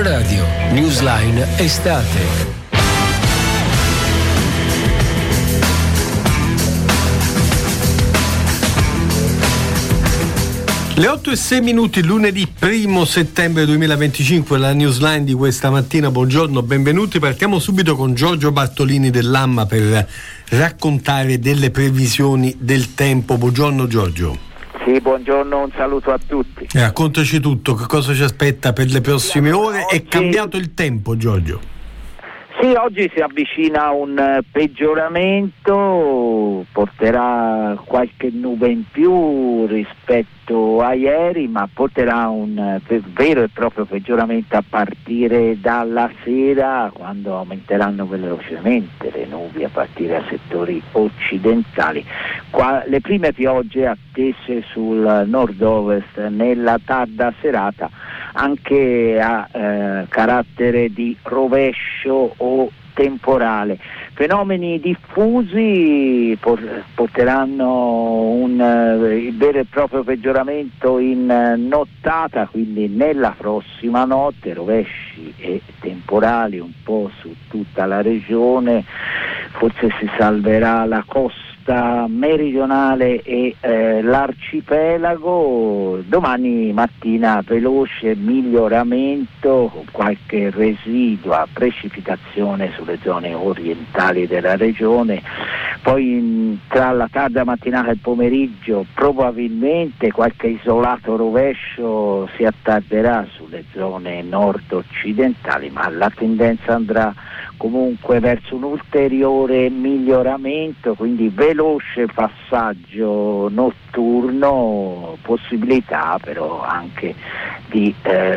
Controradio, Newsline Estate. Le 8:06, lunedì 1 settembre 2025, la Newsline di questa mattina. Buongiorno, benvenuti. Partiamo subito con Giorgio Bartolini dell'AMMA per raccontare delle previsioni del tempo. Buongiorno Giorgio. Sì, buongiorno, un saluto a tutti. Raccontaci tutto, che cosa ci aspetta per le prossime ore. È cambiato il tempo, Giorgio? Sì, oggi si avvicina un peggioramento, porterà qualche nube in più rispetto a ieri, ma porterà un vero e proprio peggioramento a partire dalla sera, quando aumenteranno velocemente le nubi a partire da settori occidentali. Le prime piogge attese sul nord-ovest nella tarda serata, anche a carattere di rovescio o temporale. Fenomeni diffusi porteranno il vero e proprio peggioramento in nottata, quindi nella prossima notte, rovesci e temporali un po' su tutta la regione. Forse si salverà la costa meridionale e l'arcipelago. Domani mattina veloce miglioramento con qualche residua precipitazione sulle zone orientali della regione, poi tra la tarda mattinata e il pomeriggio probabilmente qualche isolato rovescio si attarderà sulle zone nord-occidentali, ma la tendenza andrà comunque verso un ulteriore miglioramento, quindi veloce passaggio notturno, possibilità però anche di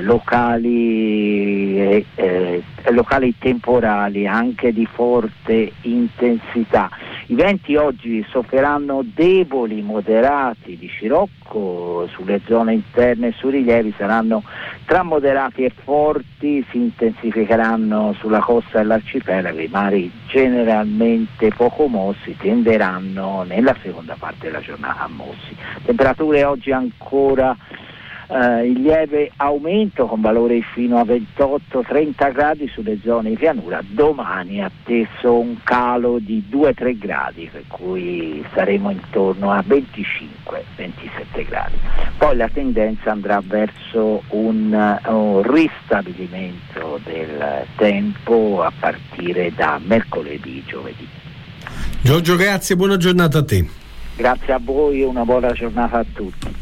locali temporali anche di forte intensità. I venti oggi soffriranno deboli, moderati di scirocco, sulle zone interne e sui rilievi saranno tra moderati e forti, si intensificheranno sulla costa dell'arcipelago, i mari generalmente poco mossi tenderanno nella seconda parte della giornata a mossi. Temperature oggi ancora in lieve aumento con valori fino a 28-30 gradi sulle zone di pianura. Domani è atteso un calo di 2-3 gradi, per cui saremo intorno a 25-27 gradi. Poi la tendenza andrà verso un ristabilimento del tempo a partire da mercoledì, giovedì. Giorgio, grazie, buona giornata a te. Grazie a voi e una buona giornata a tutti.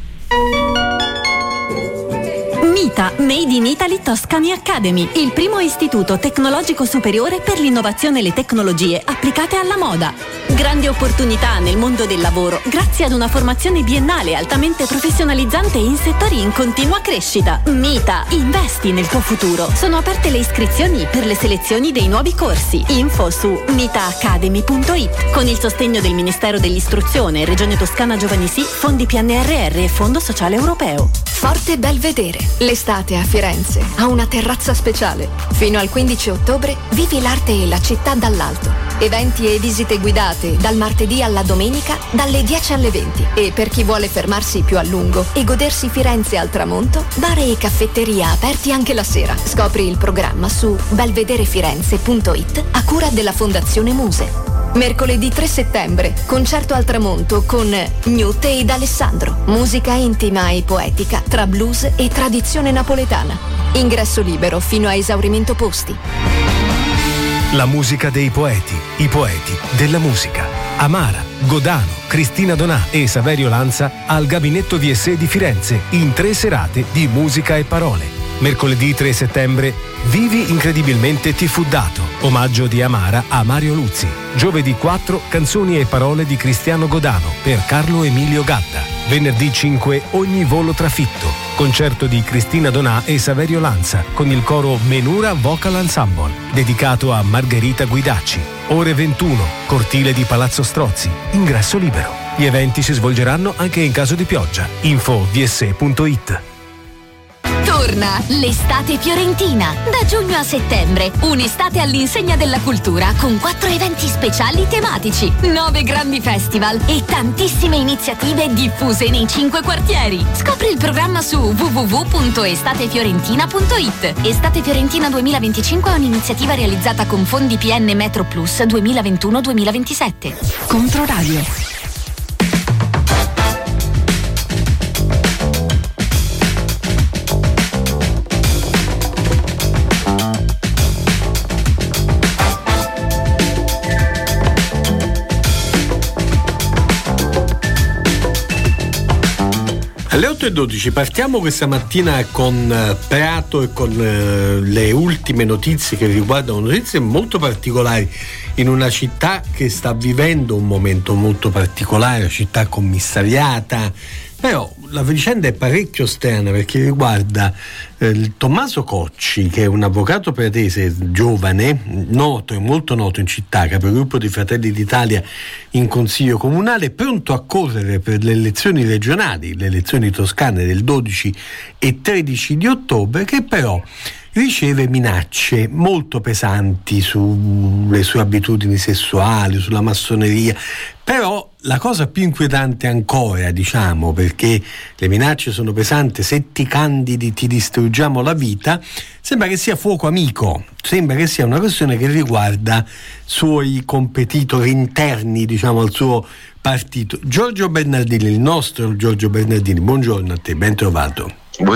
MITA, Made in Italy Toscani Academy, il primo istituto tecnologico superiore per l'innovazione e le tecnologie applicate alla moda. Grande opportunità nel mondo del lavoro grazie ad una formazione biennale altamente professionalizzante in settori in continua crescita. MITA, investi nel tuo futuro. Sono aperte le iscrizioni per le selezioni dei nuovi corsi. Info su mitaacademy.it con il sostegno del Ministero dell'Istruzione, Regione Toscana Giovani Sì, Fondi PNRR e Fondo Sociale Europeo. Forte Belvedere. L'estate a Firenze ha una terrazza speciale. Fino al 15 ottobre vivi l'arte e la città dall'alto. Eventi e visite guidate dal martedì alla domenica dalle 10 alle 20. E per chi vuole fermarsi più a lungo e godersi Firenze al tramonto, bar e caffetteria aperti anche la sera. Scopri il programma su belvederefirenze.it a cura della Fondazione Muse. Mercoledì 3 settembre, concerto al tramonto con Gnute ed Alessandro. Musica intima e poetica tra blues e tradizione napoletana. Ingresso libero fino a esaurimento posti. La musica dei poeti, i poeti della musica. Amara, Godano, Cristina Donà e Saverio Lanza al Gabinetto VSE di Firenze in 3 serate di musica e parole. Mercoledì 3 settembre, Vivi incredibilmente ti fu dato, omaggio di Amara a Mario Luzzi. Giovedì 4, canzoni e parole di Cristiano Godano per Carlo Emilio Gatta. Venerdì 5, ogni volo trafitto, concerto di Cristina Donà e Saverio Lanza con il coro Menura Vocal Ensemble, dedicato a Margherita Guidacci. Ore 21, cortile di Palazzo Strozzi, ingresso libero. Gli eventi si svolgeranno anche in caso di pioggia. Info vse.it. Torna l'estate fiorentina. Da giugno a settembre, un'estate all'insegna della cultura con 4 eventi speciali tematici, 9 grandi festival e tantissime iniziative diffuse nei 5 quartieri. Scopri il programma su www.estatefiorentina.it. Estate Fiorentina 2025 è un'iniziativa realizzata con fondi PN Metro Plus 2021-2027. Controradio. Alle 8:12 partiamo questa mattina con Prato e con le ultime notizie che riguardano notizie molto particolari in una città che sta vivendo un momento molto particolare, città commissariata, però la vicenda è parecchio strana perché riguarda Tommaso Cocci, che è un avvocato pratese giovane, noto e molto noto in città, capogruppo di Fratelli d'Italia in Consiglio Comunale, pronto a correre per le elezioni regionali, le elezioni toscane del 12 e 13 di ottobre, che però riceve minacce molto pesanti sulle sue abitudini sessuali, sulla massoneria. Però la cosa più inquietante ancora, diciamo, perché le minacce sono pesanti, se ti candidi ti distruggiamo la vita, sembra che sia fuoco amico, sembra che sia una questione che riguarda suoi competitor interni, diciamo, al suo partito. Giorgio Bernardini, il nostro Giorgio Bernardini, buongiorno a te, ben trovato.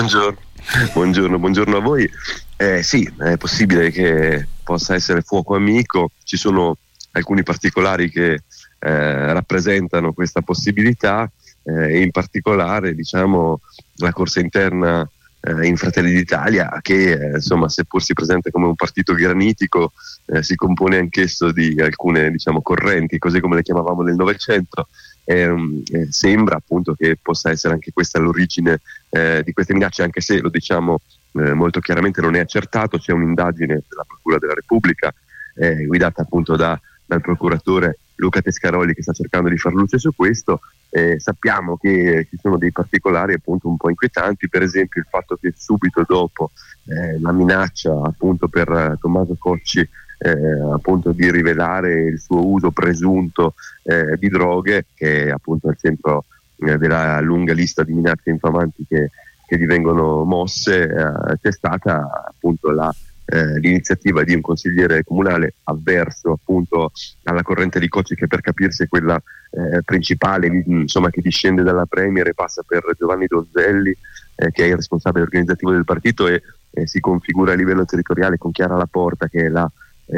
Buongiorno a voi. Sì, è possibile che possa essere fuoco amico, ci sono alcuni particolari che rappresentano questa possibilità, e in particolare, diciamo, la corsa interna in Fratelli d'Italia, che insomma, seppur si presenta come un partito granitico, si compone anch'esso di alcune, diciamo, correnti, così come le chiamavamo nel Novecento. Sembra appunto che possa essere anche questa l'origine di queste minacce, anche se lo diciamo molto chiaramente non è accertato. C'è un'indagine della Procura della Repubblica guidata appunto dal procuratore Luca Tescaroli, che sta cercando di far luce su questo. Sappiamo che ci sono dei particolari appunto un po' inquietanti, per esempio il fatto che subito dopo la minaccia appunto per Tommaso Cocci appunto di rivelare il suo uso presunto di droghe, che è appunto al centro della lunga lista di minacce infamanti che gli vengono mosse, c'è stata appunto l'iniziativa di un consigliere comunale avverso appunto alla corrente di Cocci, che per capirsi è quella principale, insomma, che discende dalla Premier e passa per Giovanni Donzelli, che è il responsabile organizzativo del partito, e si configura a livello territoriale con Chiara Laporta, che è la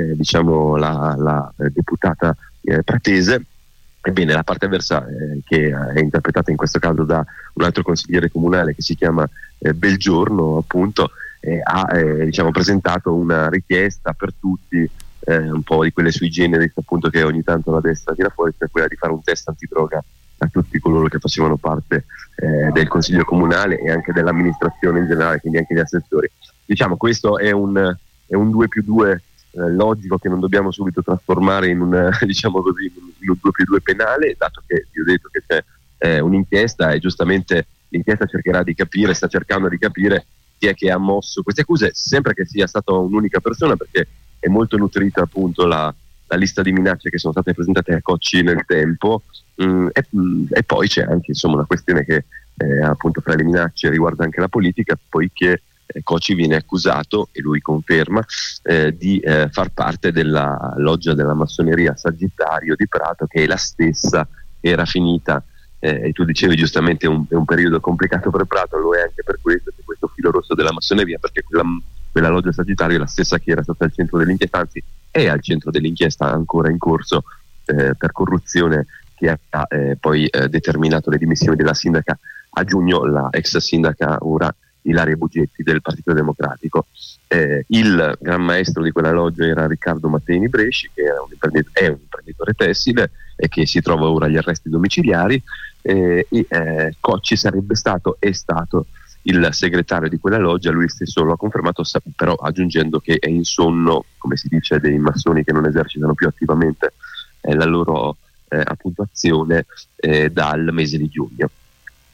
deputata pratese. Ebbene, la parte avversa, che è interpretata in questo caso da un altro consigliere comunale che si chiama Belgiorno, appunto, ha diciamo presentato una richiesta per tutti, un po' di quelle sui generis appunto che ogni tanto la destra tira fuori, cioè quella di fare un test antidroga a tutti coloro che facevano parte del consiglio comunale e anche dell'amministrazione in generale, quindi anche gli assessori. Diciamo, questo è un 2+2 logico, che non dobbiamo subito trasformare in un diciamo così, in un 2+2 penale, dato che vi ho detto che c'è un'inchiesta, e giustamente l'inchiesta sta cercando di capire chi è che ha mosso queste accuse, sempre che sia stata un'unica persona, perché è molto nutrita appunto la lista di minacce che sono state presentate a Cocci nel tempo, e poi c'è anche, insomma, una questione che appunto fra le minacce riguarda anche la politica, poiché Cocci viene accusato, e lui conferma, di far parte della loggia della massoneria Sagittario di Prato, che è la stessa che era finita, e tu dicevi giustamente è un periodo complicato per Prato, lo è anche per questo, c'è questo filo rosso della massoneria, perché quella loggia Sagittario è la stessa che era stata al centro dell'inchiesta, anzi è al centro dell'inchiesta ancora in corso per corruzione, che ha poi determinato le dimissioni della sindaca a giugno, la ex sindaca ora Ilaria Bugetti del Partito Democratico. Il gran maestro di quella loggia era Riccardo Matteini Bresci, che è un imprenditore tessile e che si trova ora agli arresti domiciliari, e Cocci è stato il segretario di quella loggia. Lui stesso lo ha confermato, però aggiungendo che è in sonno, come si dice, dei massoni che non esercitano più attivamente la loro appunto azione dal mese di giugno.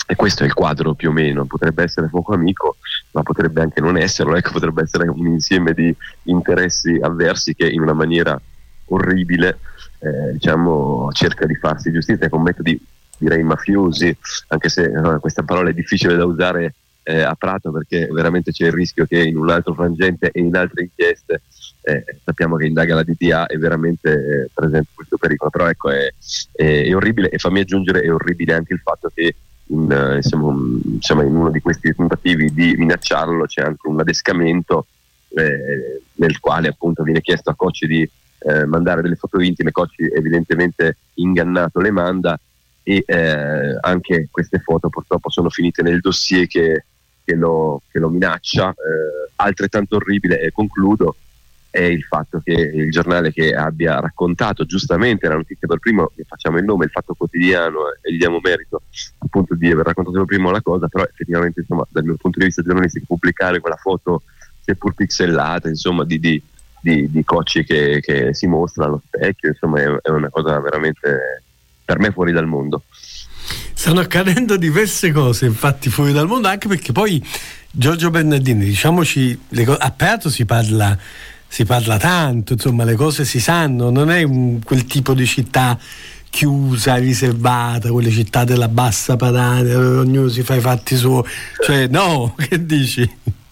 E questo è il quadro più o meno. Potrebbe essere poco amico, ma potrebbe anche non esserlo, ecco, potrebbe essere un insieme di interessi avversi che in una maniera orribile diciamo cerca di farsi giustizia con metodi, direi, mafiosi, anche se questa parola è difficile da usare a Prato, perché veramente c'è il rischio che in un altro frangente e in altre inchieste sappiamo che indaga la DDA è veramente presente questo pericolo. Però ecco, è orribile, e fammi aggiungere, è orribile anche il fatto che in uno di questi tentativi di minacciarlo c'è anche un adescamento nel quale appunto viene chiesto a Cocci di mandare delle foto intime. Cocci evidentemente ingannato le manda, e anche queste foto purtroppo sono finite nel dossier che lo minaccia. Altrettanto orribile, e concludo, è il fatto che il giornale che abbia raccontato giustamente la notizia per primo, ne facciamo il nome, il Fatto Quotidiano, e gli diamo merito appunto di aver raccontato per primo la cosa, però effettivamente, insomma, dal mio punto di vista giornalistico, pubblicare quella foto seppur pixellata, insomma, di Cocci che si mostra allo specchio, insomma, è una cosa veramente, per me, fuori dal mondo. Stanno accadendo diverse cose, infatti, fuori dal mondo, anche perché poi Giorgio Bernardini, diciamoci, a Prato si parla tanto, insomma, le cose si sanno, non è quel tipo di città chiusa, riservata, quelle città della bassa padana dove ognuno si fa i fatti suoi, cioè no, che dici?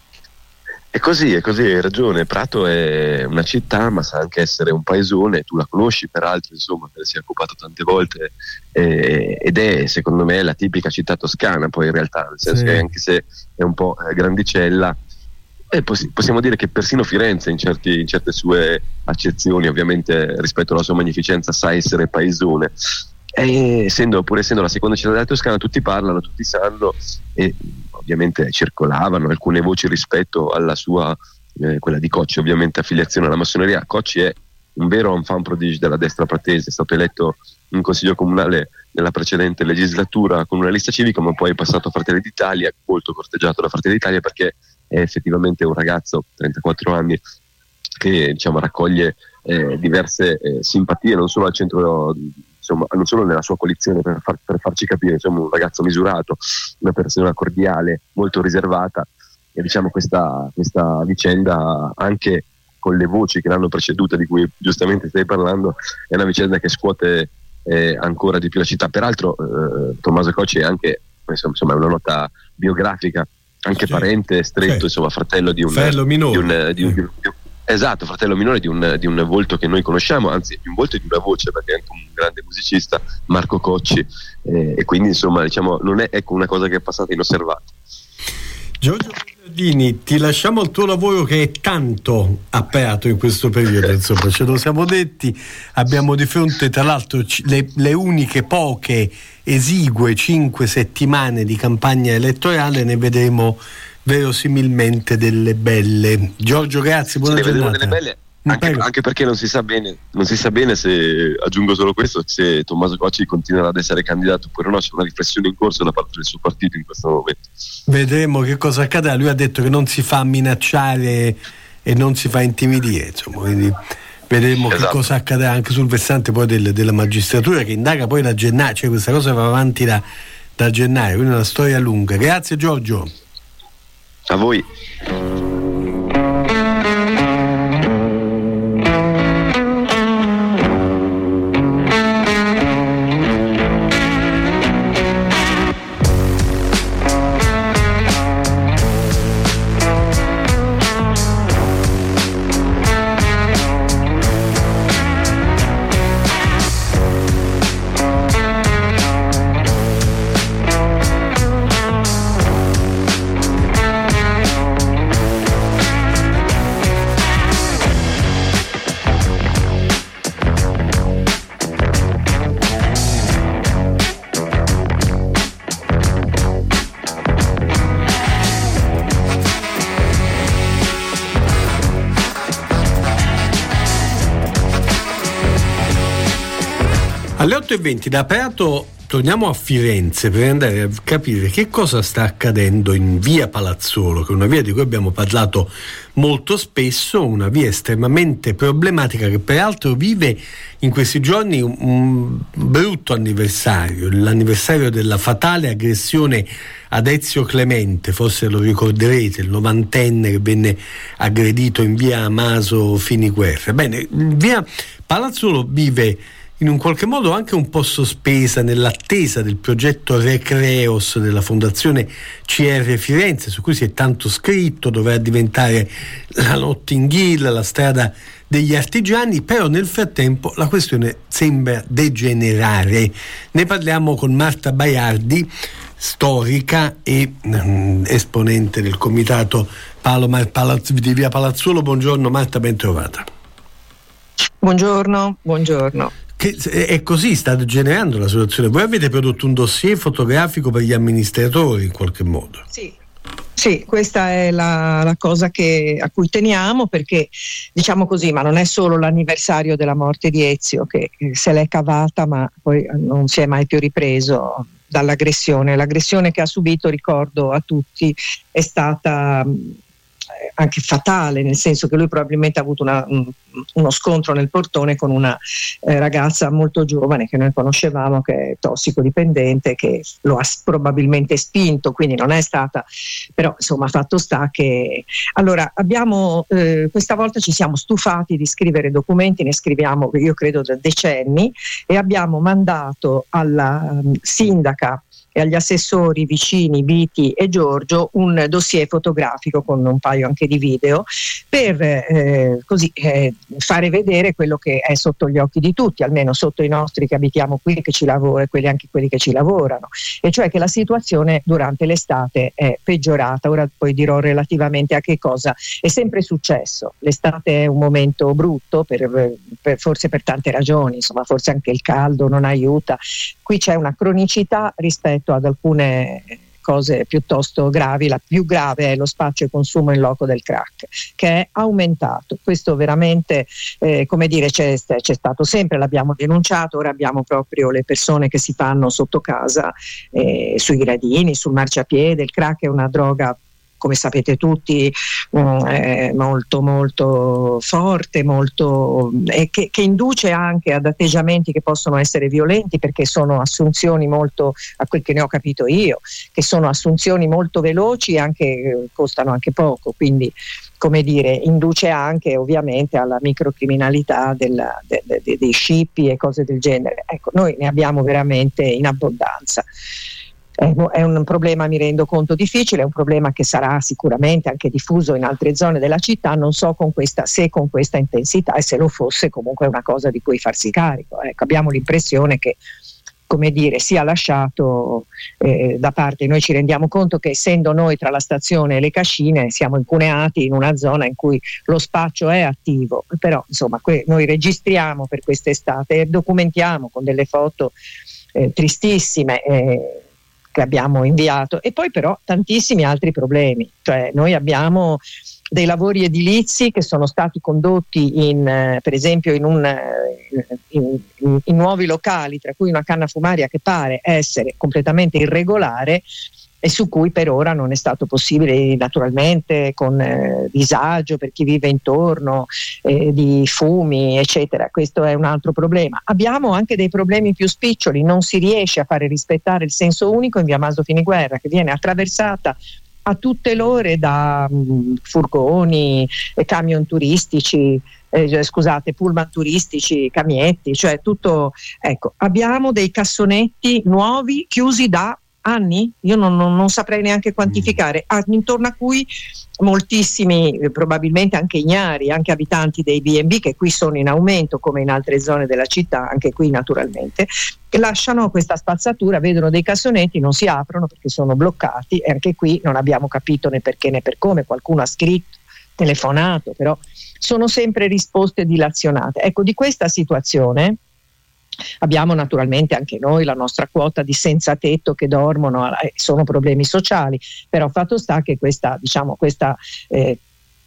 È così, hai ragione. Prato è una città, ma sa anche essere un paesone. Tu la conosci peraltro, insomma, te ne sei occupato tante volte, ed è, secondo me, la tipica città toscana, poi in realtà, nel senso che anche se è un po' grandicella, possiamo dire che persino Firenze in certe sue accezioni, ovviamente rispetto alla sua magnificenza, sa essere paesone. E pur essendo la seconda città della Toscana, tutti parlano, tutti sanno, e ovviamente circolavano alcune voci rispetto alla sua, quella di Cocci, ovviamente affiliazione alla massoneria. Cocci è un vero enfant prodige della destra pratese, è stato eletto in consiglio comunale nella precedente legislatura con una lista civica, ma poi è passato a Fratelli d'Italia, molto corteggiato da Fratelli d'Italia, perché è effettivamente un ragazzo, 34 anni, che, diciamo, raccoglie diverse simpatie, non solo al centro, insomma, non solo nella sua coalizione, per farci capire, insomma, un ragazzo misurato, una persona cordiale, molto riservata. E diciamo questa vicenda, anche con le voci che l'hanno preceduta, di cui giustamente stai parlando, è una vicenda che scuote ancora di più la città. Peraltro Tommaso Cocci è anche, insomma, è una nota biografica, anche parente stretto, insomma, fratello di un fratello minore, esatto, fratello minore di un volto che noi conosciamo, anzi di un volto e di una voce, perché è anche un grande musicista, Marco Cocci, e quindi, insomma, diciamo, non è, ecco, una cosa che è passata inosservata. Giorgio Bernardini, ti lasciamo il tuo lavoro, che è tanto aperto in questo periodo, insomma, ce lo siamo detti. Abbiamo di fronte, tra l'altro, le uniche poche esigue 5 settimane di campagna elettorale, ne vedremo verosimilmente delle belle. Giorgio, grazie, buona giornata. Delle belle, anche perché non si sa bene, se, aggiungo solo questo, se Tommaso Cocci continuerà ad essere candidato oppure no. C'è una riflessione in corso da parte del suo partito in questo momento. Vedremo che cosa accadrà. Lui ha detto che non si fa minacciare e non si fa intimidire, insomma, quindi vedremo che cosa accadrà anche sul versante poi della magistratura, che indaga poi da gennaio, cioè questa cosa va avanti da gennaio, quindi è una storia lunga. Grazie Giorgio. A voi. Alle 8:20 da Prato torniamo a Firenze per andare a capire che cosa sta accadendo in via Palazzolo, che è una via di cui abbiamo parlato molto spesso, una via estremamente problematica che peraltro vive in questi giorni un brutto anniversario, l'anniversario della fatale aggressione ad Ezio Clemente, forse lo ricorderete, il 90enne che venne aggredito in via Amaso Finiguerra. Bene, via Palazzolo vive in un qualche modo anche un po' sospesa nell'attesa del progetto Recreos della Fondazione CR Firenze, su cui si è tanto scritto, dovrà diventare la Notting-Hill, la strada degli artigiani, però nel frattempo la questione sembra degenerare. Ne parliamo con Marta Baiardi, storica e esponente del comitato di via Palazzolo. Buongiorno Marta, ben trovata. Buongiorno. Che è così, sta degenerando la situazione. Voi avete prodotto un dossier fotografico per gli amministratori in qualche modo. Sì, questa è la cosa a cui teniamo, perché diciamo così, ma non è solo l'anniversario della morte di Ezio che se l'è cavata, ma poi non si è mai più ripreso dall'aggressione. L'aggressione che ha subito, ricordo a tutti, è stata anche fatale, nel senso che lui probabilmente ha avuto uno scontro nel portone con una ragazza molto giovane che noi conoscevamo, che è tossicodipendente, che lo ha probabilmente spinto, quindi non è stata, però insomma fatto sta che allora abbiamo questa volta ci siamo stufati di scrivere documenti, ne scriviamo io credo da decenni, e abbiamo mandato alla sindaca e agli assessori vicini Viti e Giorgio un dossier fotografico con un paio anche di video per fare vedere quello che è sotto gli occhi di tutti, almeno sotto i nostri che abitiamo qui, che ci lavorano, e anche quelli che ci lavorano, e cioè che la situazione durante l'estate è peggiorata. Ora poi dirò relativamente a che cosa è sempre successo. L'estate è un momento brutto forse per tante ragioni, insomma forse anche il caldo non aiuta. Qui c'è una cronicità rispetto ad alcune cose piuttosto gravi. La più grave è lo spaccio e consumo in loco del crack, che è aumentato. Questo veramente c'è stato sempre, l'abbiamo denunciato. Ora abbiamo proprio le persone che si fanno sotto casa, sui gradini, sul marciapiede. Il crack è una droga, come sapete tutti, molto molto forte, che induce anche ad atteggiamenti che possono essere violenti, perché sono assunzioni molto, a quel che ne ho capito io, che sono assunzioni molto veloci e anche costano anche poco, quindi induce anche ovviamente alla microcriminalità dei scippi e cose del genere. Ecco, noi ne abbiamo veramente in abbondanza. È un problema, mi rendo conto, difficile, è un problema che sarà sicuramente anche diffuso in altre zone della città, non so se con questa intensità, e se lo fosse comunque è una cosa di cui farsi carico. Ecco, abbiamo l'impressione che sia lasciato da parte. Noi ci rendiamo conto che, essendo noi tra la stazione e le cascine, siamo incuneati in una zona in cui lo spaccio è attivo, però insomma noi registriamo per quest'estate e documentiamo con delle foto tristissime che abbiamo inviato, e poi però tantissimi altri problemi. Cioè noi abbiamo dei lavori edilizi che sono stati condotti per esempio in nuovi locali, tra cui una canna fumaria che pare essere completamente irregolare e su cui per ora non è stato possibile, naturalmente con disagio per chi vive intorno, di fumi eccetera. Questo è un altro problema. Abbiamo anche dei problemi più spiccioli, non si riesce a fare rispettare il senso unico in via Amaso Finiguerra, che viene attraversata a tutte l'ore da furgoni, camion turistici, pullman turistici, camietti, cioè tutto. Ecco, abbiamo dei cassonetti nuovi chiusi da anni, io non saprei neanche quantificare, intorno a cui moltissimi, probabilmente anche ignari, anche abitanti dei B&B, che qui sono in aumento come in altre zone della città, anche qui naturalmente, che lasciano questa spazzatura, vedono dei cassonetti, non si aprono perché sono bloccati, e anche qui non abbiamo capito né perché né per come. Qualcuno ha scritto, telefonato, però sono sempre risposte dilazionate. Ecco, di questa situazione abbiamo naturalmente anche noi la nostra quota di senza tetto che dormono, sono problemi sociali, però fatto sta che questa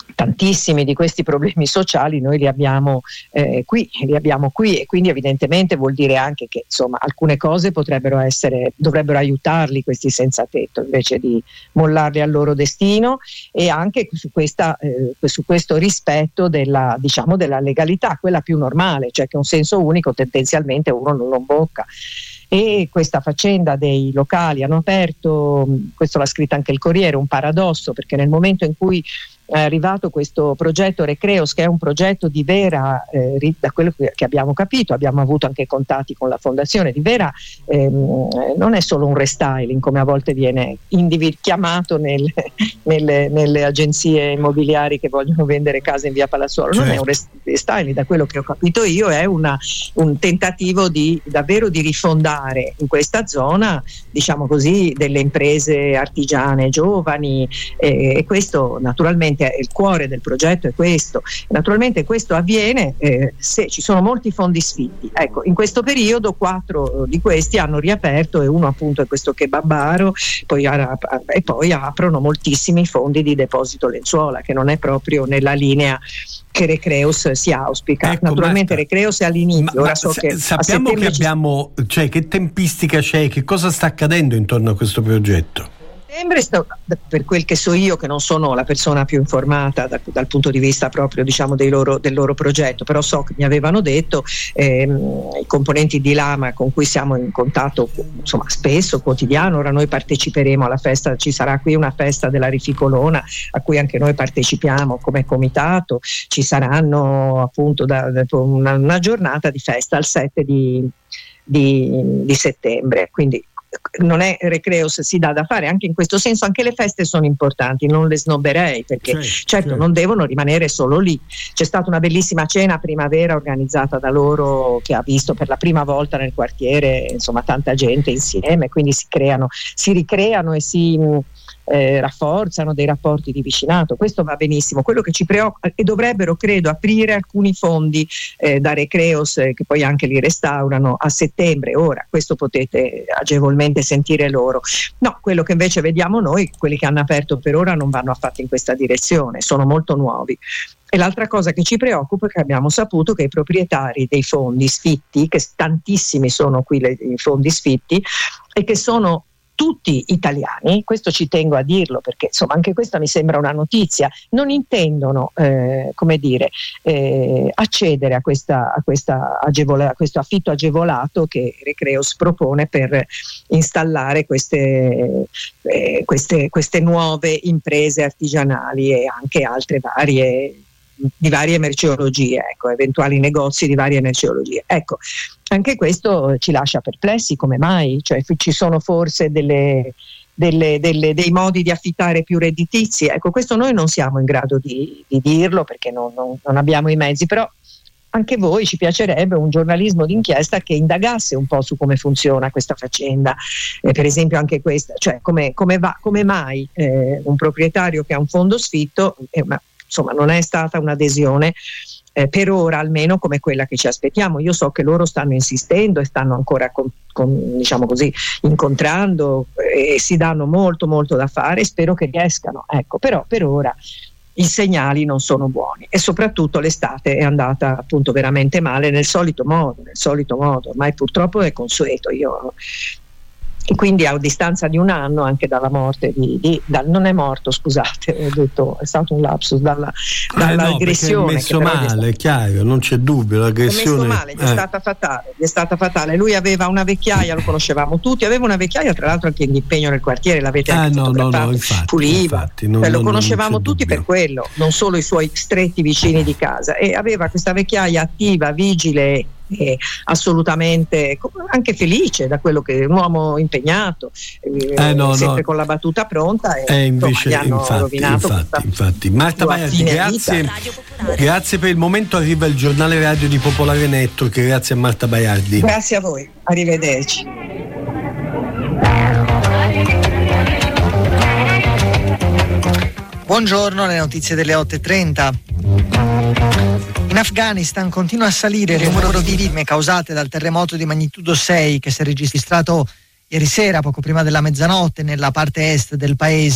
tantissimi di questi problemi sociali noi li abbiamo qui, e quindi evidentemente vuol dire anche che insomma alcune cose dovrebbero aiutarli questi senza tetto invece di mollarli al loro destino, e anche su questo rispetto della legalità, quella più normale, cioè che un senso unico tendenzialmente uno non lo imbocca. E questa faccenda dei locali hanno aperto, questo l'ha scritto anche il Corriere, un paradosso, perché nel momento in cui è arrivato questo progetto Recreos, che è un progetto di vera, da quello che abbiamo capito, abbiamo avuto anche contatti con la fondazione, di vera, non è solo un restyling come a volte viene chiamato nelle agenzie immobiliari che vogliono vendere case in via Palazzolo, non è un restyling, da quello che ho capito io è un tentativo davvero di rifondare in questa zona, diciamo così, delle imprese artigiane giovani, e questo naturalmente il cuore del progetto è questo. Naturalmente questo avviene se ci sono molti fondi sfitti. Ecco, in questo periodo 4 di questi hanno riaperto, e uno appunto è questo Kebabaro, e poi aprono moltissimi fondi di deposito lenzuola, che non è proprio nella linea che Recreos si auspica. Ecco, Naturalmente Recreos è all'inizio. Ora so che sappiamo che abbiamo, che tempistica c'è, che cosa sta accadendo intorno a questo progetto? Per quel che so io, che non sono la persona più informata dal punto di vista proprio del loro progetto, però so che mi avevano detto i componenti di Lama con cui siamo in contatto insomma spesso, quotidiano. Ora noi parteciperemo alla festa, ci sarà qui una festa della Rificolona a cui anche noi partecipiamo come comitato, ci saranno appunto una giornata di festa il 7 di settembre, quindi non è Recreos, si dà da fare anche in questo senso. Anche le feste sono importanti, non le snobberei, perché certo non devono rimanere solo lì. C'è stata una bellissima cena primavera organizzata da loro, che ha visto per la prima volta nel quartiere insomma tanta gente insieme, quindi si ricreano e si rafforzano dei rapporti di vicinato. Questo va benissimo. Quello che ci preoccupa, e dovrebbero credo aprire alcuni fondi da Recreos, che poi anche li restaurano a settembre. Ora questo potete agevolmente sentire loro. No, quello che invece vediamo noi, quelli che hanno aperto per ora non vanno affatto in questa direzione, sono molto nuovi. E l'altra cosa che ci preoccupa è che abbiamo saputo che i proprietari dei fondi sfitti, che tantissimi sono qui i fondi sfitti, e che sono tutti italiani, questo ci tengo a dirlo perché insomma anche questa mi sembra una notizia, non intendono accedere a questo affitto agevolato che Recreos propone per installare queste nuove imprese artigianali e anche altre di varie merceologie, eventuali negozi di varie merceologie. Ecco, anche questo ci lascia perplessi, come mai? Cioè ci sono forse dei modi di affittare più redditizi? Ecco, questo noi non siamo in grado di dirlo perché non abbiamo i mezzi, però anche voi ci piacerebbe un giornalismo d'inchiesta che indagasse un po' su come funziona questa faccenda, per esempio anche questa, cioè come mai un proprietario che ha un fondo sfitto, insomma non è stata un'adesione per ora almeno come quella che ci aspettiamo. Io so che loro stanno insistendo e stanno ancora diciamo così incontrando e si danno molto molto da fare, spero che riescano, però per ora i segnali non sono buoni e soprattutto l'estate è andata appunto veramente male nel solito modo, ormai purtroppo è consueto. E quindi a distanza di un anno anche dalla morte non è morto, scusate, ho detto, è stato un lapsus dall'aggressione. È messo male, è chiaro, non c'è dubbio, l'aggressione è messo male, gli è stata fatale. Lui aveva una vecchiaia, lo conoscevamo tutti, aveva una vecchiaia tra l'altro anche in impegno nel quartiere, l'avete anche fotografato, infatti, puliva, lo conoscevamo tutti dubbio. Per quello, non solo i suoi stretti vicini di casa, e aveva questa vecchiaia attiva, vigile, assolutamente anche felice da quello che è un uomo impegnato, sempre con la battuta pronta, e invece, gli hanno rovinato infatti. Marta Baiardi, grazie per il momento. Arriva il giornale radio di Popolare Network. Grazie a Marta Baiardi. Grazie a voi, arrivederci. Buongiorno, le notizie delle 8:30. In Afghanistan continua a salire il numero di vittime causate dal terremoto di magnitudo 6 che si è registrato ieri sera, poco prima della mezzanotte, nella parte est del paese.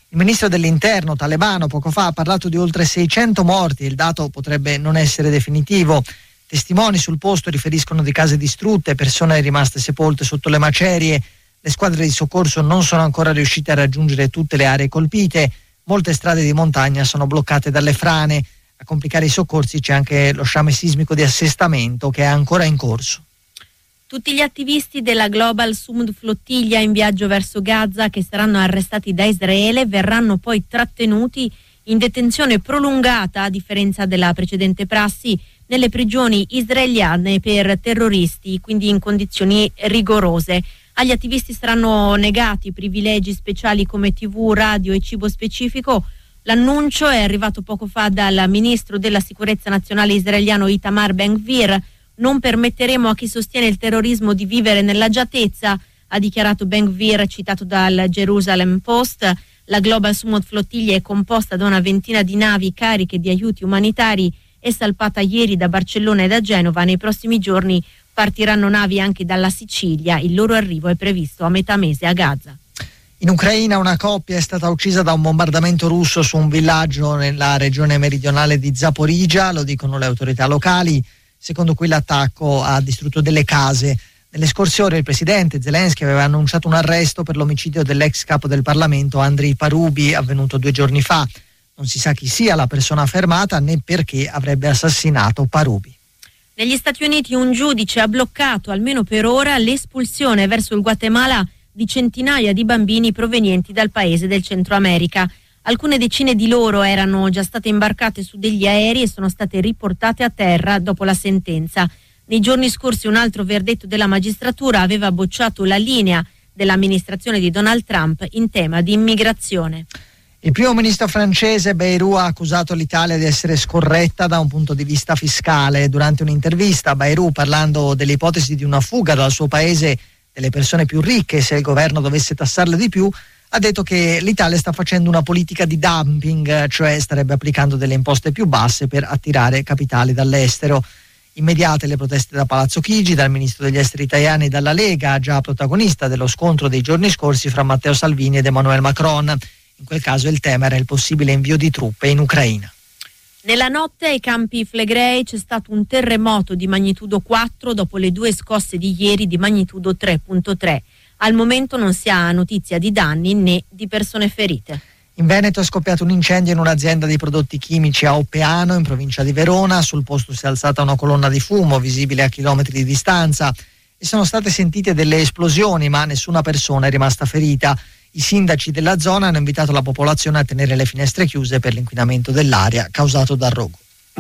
Il ministro dell'Interno talebano poco fa ha parlato di oltre 600 morti, il dato potrebbe non essere definitivo. Testimoni sul posto riferiscono di case distrutte, persone rimaste sepolte sotto le macerie. Le squadre di soccorso non sono ancora riuscite a raggiungere tutte le aree colpite. Molte strade di montagna sono bloccate dalle frane. A complicare i soccorsi c'è anche lo sciame sismico di assestamento che è ancora in corso. Tutti gli attivisti della Global Sumud Flottiglia in viaggio verso Gaza, che saranno arrestati da Israele, verranno poi trattenuti in detenzione prolungata, a differenza della precedente prassi, nelle prigioni israeliane per terroristi, quindi in condizioni rigorose. Agli attivisti saranno negati privilegi speciali come TV, radio e cibo specifico. L'annuncio è arrivato poco fa dal ministro della sicurezza nazionale israeliano Itamar Ben-Gvir. Non permetteremo a chi sostiene il terrorismo di vivere nell'agiatezza, ha dichiarato Ben-Gvir, citato dal Jerusalem Post. La Global Sumud Flottiglia è composta da una ventina di navi cariche di aiuti umanitari. È salpata ieri da Barcellona e da Genova. Nei prossimi giorni partiranno navi anche dalla Sicilia. Il loro arrivo è previsto a metà mese a Gaza. In Ucraina una coppia è stata uccisa da un bombardamento russo su un villaggio nella regione meridionale di Zaporizhzhia, lo dicono le autorità locali, secondo cui l'attacco ha distrutto delle case. Nelle scorse ore il presidente Zelensky aveva annunciato un arresto per l'omicidio dell'ex capo del Parlamento Andrei Parubi, avvenuto 2 giorni fa. Non si sa chi sia la persona fermata né perché avrebbe assassinato Parubi. Negli Stati Uniti un giudice ha bloccato, almeno per ora, l'espulsione verso il Guatemala di centinaia di bambini provenienti dal paese del Centro America. Alcune decine di loro erano già state imbarcate su degli aerei e sono state riportate a terra dopo la sentenza. Nei giorni scorsi un altro verdetto della magistratura aveva bocciato la linea dell'amministrazione di Donald Trump in tema di immigrazione. Il primo ministro francese Bayrou ha accusato l'Italia di essere scorretta da un punto di vista fiscale. Durante un'intervista, Bayrou, parlando delle ipotesi di una fuga dal suo paese delle persone più ricche se il governo dovesse tassarle di più, ha detto che l'Italia sta facendo una politica di dumping, cioè starebbe applicando delle imposte più basse per attirare capitali dall'estero. Immediate le proteste da Palazzo Chigi, dal ministro degli esteri italiani e dalla Lega, già protagonista dello scontro dei giorni scorsi fra Matteo Salvini ed Emmanuel Macron. In quel caso il tema era il possibile invio di truppe in Ucraina. Nella notte ai Campi Flegrei c'è stato un terremoto di magnitudo 4 dopo le 2 scosse di ieri di magnitudo 3.3. Al momento non si ha notizia di danni né di persone ferite. In Veneto è scoppiato un incendio in un'azienda di prodotti chimici a Oppeano, in provincia di Verona. Sul posto si è alzata una colonna di fumo visibile a chilometri di distanza e sono state sentite delle esplosioni, ma nessuna persona è rimasta ferita. I sindaci della zona hanno invitato la popolazione a tenere le finestre chiuse per l'inquinamento dell'aria causato dal rogo.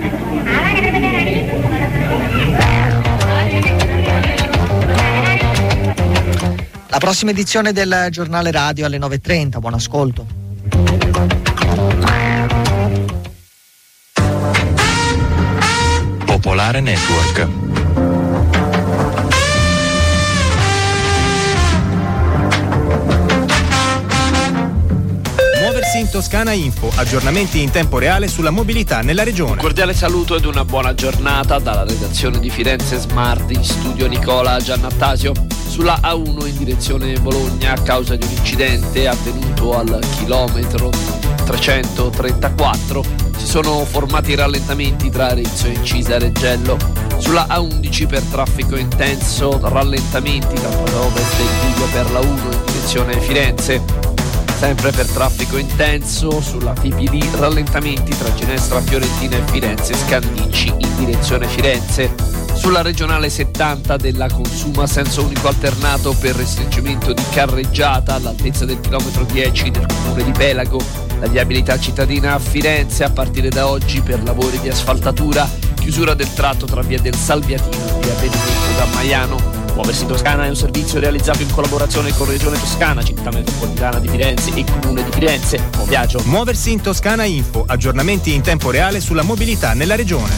La prossima edizione del giornale radio alle 9.30. Buon ascolto. Popolare Network. Muoversi in Toscana Info, aggiornamenti in tempo reale sulla mobilità nella regione. Un cordiale saluto ed una buona giornata dalla redazione di Firenze Smart, in studio Nicola Giannattasio. Sulla A1 in direzione Bologna, a causa di un incidente avvenuto al chilometro 334, si sono formati rallentamenti tra Arezzo e Incisa Reggello. Sulla A11 per traffico intenso, rallentamenti tra Ovest e Vigo per la 1 in direzione Firenze. Sempre per traffico intenso, sulla TPD rallentamenti tra Ginestra Fiorentina e Firenze Scandicci in direzione Firenze. Sulla regionale 70 della Consuma senso unico alternato per restringimento di carreggiata all'altezza del chilometro 10 del comune di Pelago. La viabilità cittadina a Firenze a partire da oggi per lavori di asfaltatura, chiusura del tratto tra via del Salviatino e via Benedetto da Maiano. Muoversi in Toscana è un servizio realizzato in collaborazione con Regione Toscana, Città Metropolitana di Firenze e Comune di Firenze. Buon viaggio. Muoversi in Toscana Info, aggiornamenti in tempo reale sulla mobilità nella regione.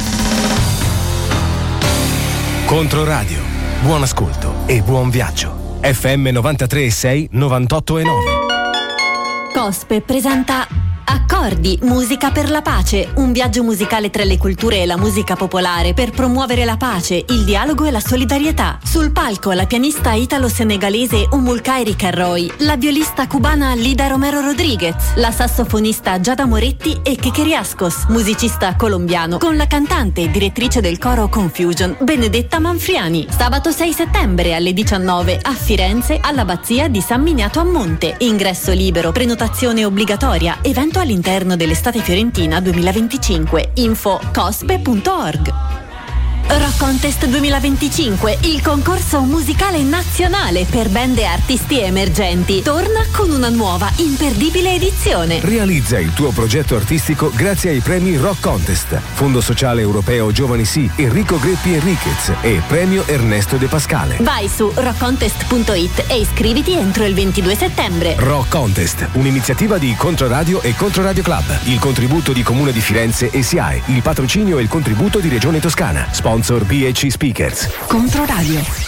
Controradio, buon ascolto e buon viaggio. FM 93.6, 98.9. Cospe presenta Accordi, musica per la pace, un viaggio musicale tra le culture e la musica popolare per promuovere la pace, il dialogo e la solidarietà. Sul palco la pianista italo-senegalese Umulkhairi Carroy, la violista cubana Lida Romero Rodriguez, la sassofonista Giada Moretti e Kekeri Ascos, musicista colombiano, con la cantante e direttrice del coro Confusion Benedetta Manfriani. Sabato 6 settembre alle 19 a Firenze all'Abbazia di San Miniato a Monte. Ingresso libero, prenotazione obbligatoria, evento all'interno dell'estate fiorentina 2025. Info cospe.org. Rock Contest 2025, il concorso musicale nazionale per band e artisti emergenti, torna con una nuova imperdibile edizione. Realizza il tuo progetto artistico grazie ai premi Rock Contest, Fondo Sociale Europeo Giovani Sì, Enrico Greppi Enriquez e Premio Ernesto De Pascale. Vai su rockcontest.it e iscriviti entro il 22 settembre. Rock Contest, un'iniziativa di Controradio e Controradio Club, il contributo di Comune di Firenze e SIAE, il patrocinio e il contributo di Regione Toscana. Sponsor BHC Speakers. Controradio.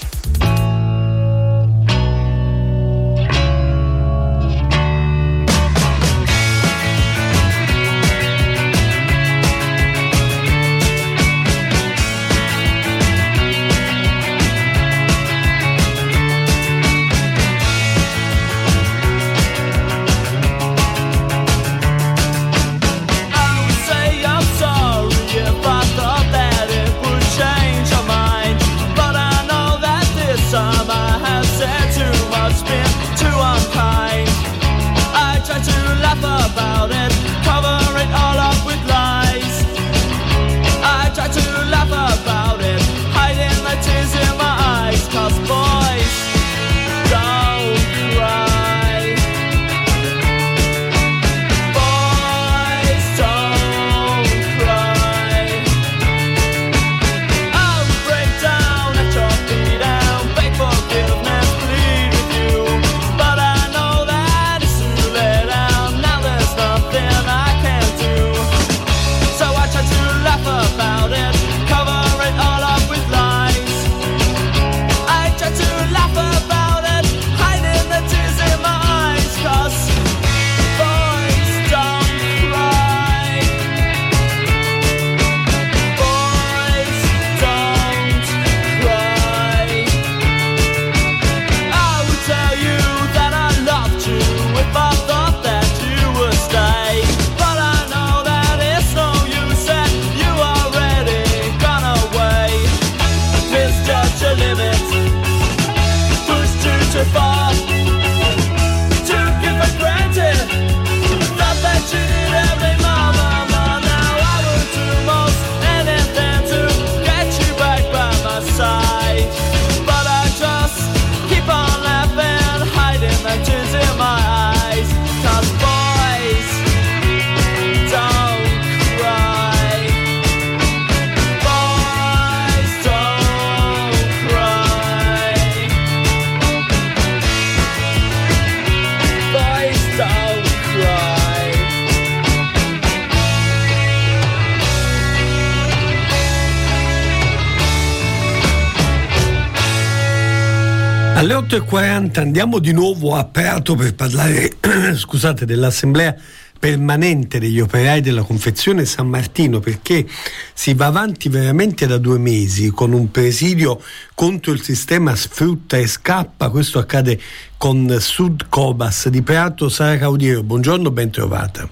Alle 8:40 andiamo di nuovo a Prato per parlare scusate, dell'assemblea permanente degli operai della confezione San Martino, perché si va avanti veramente da 2 mesi con un presidio contro il sistema sfrutta e scappa. Questo accade con Sud Cobas di Prato. Sara Caudiero, buongiorno, ben trovata.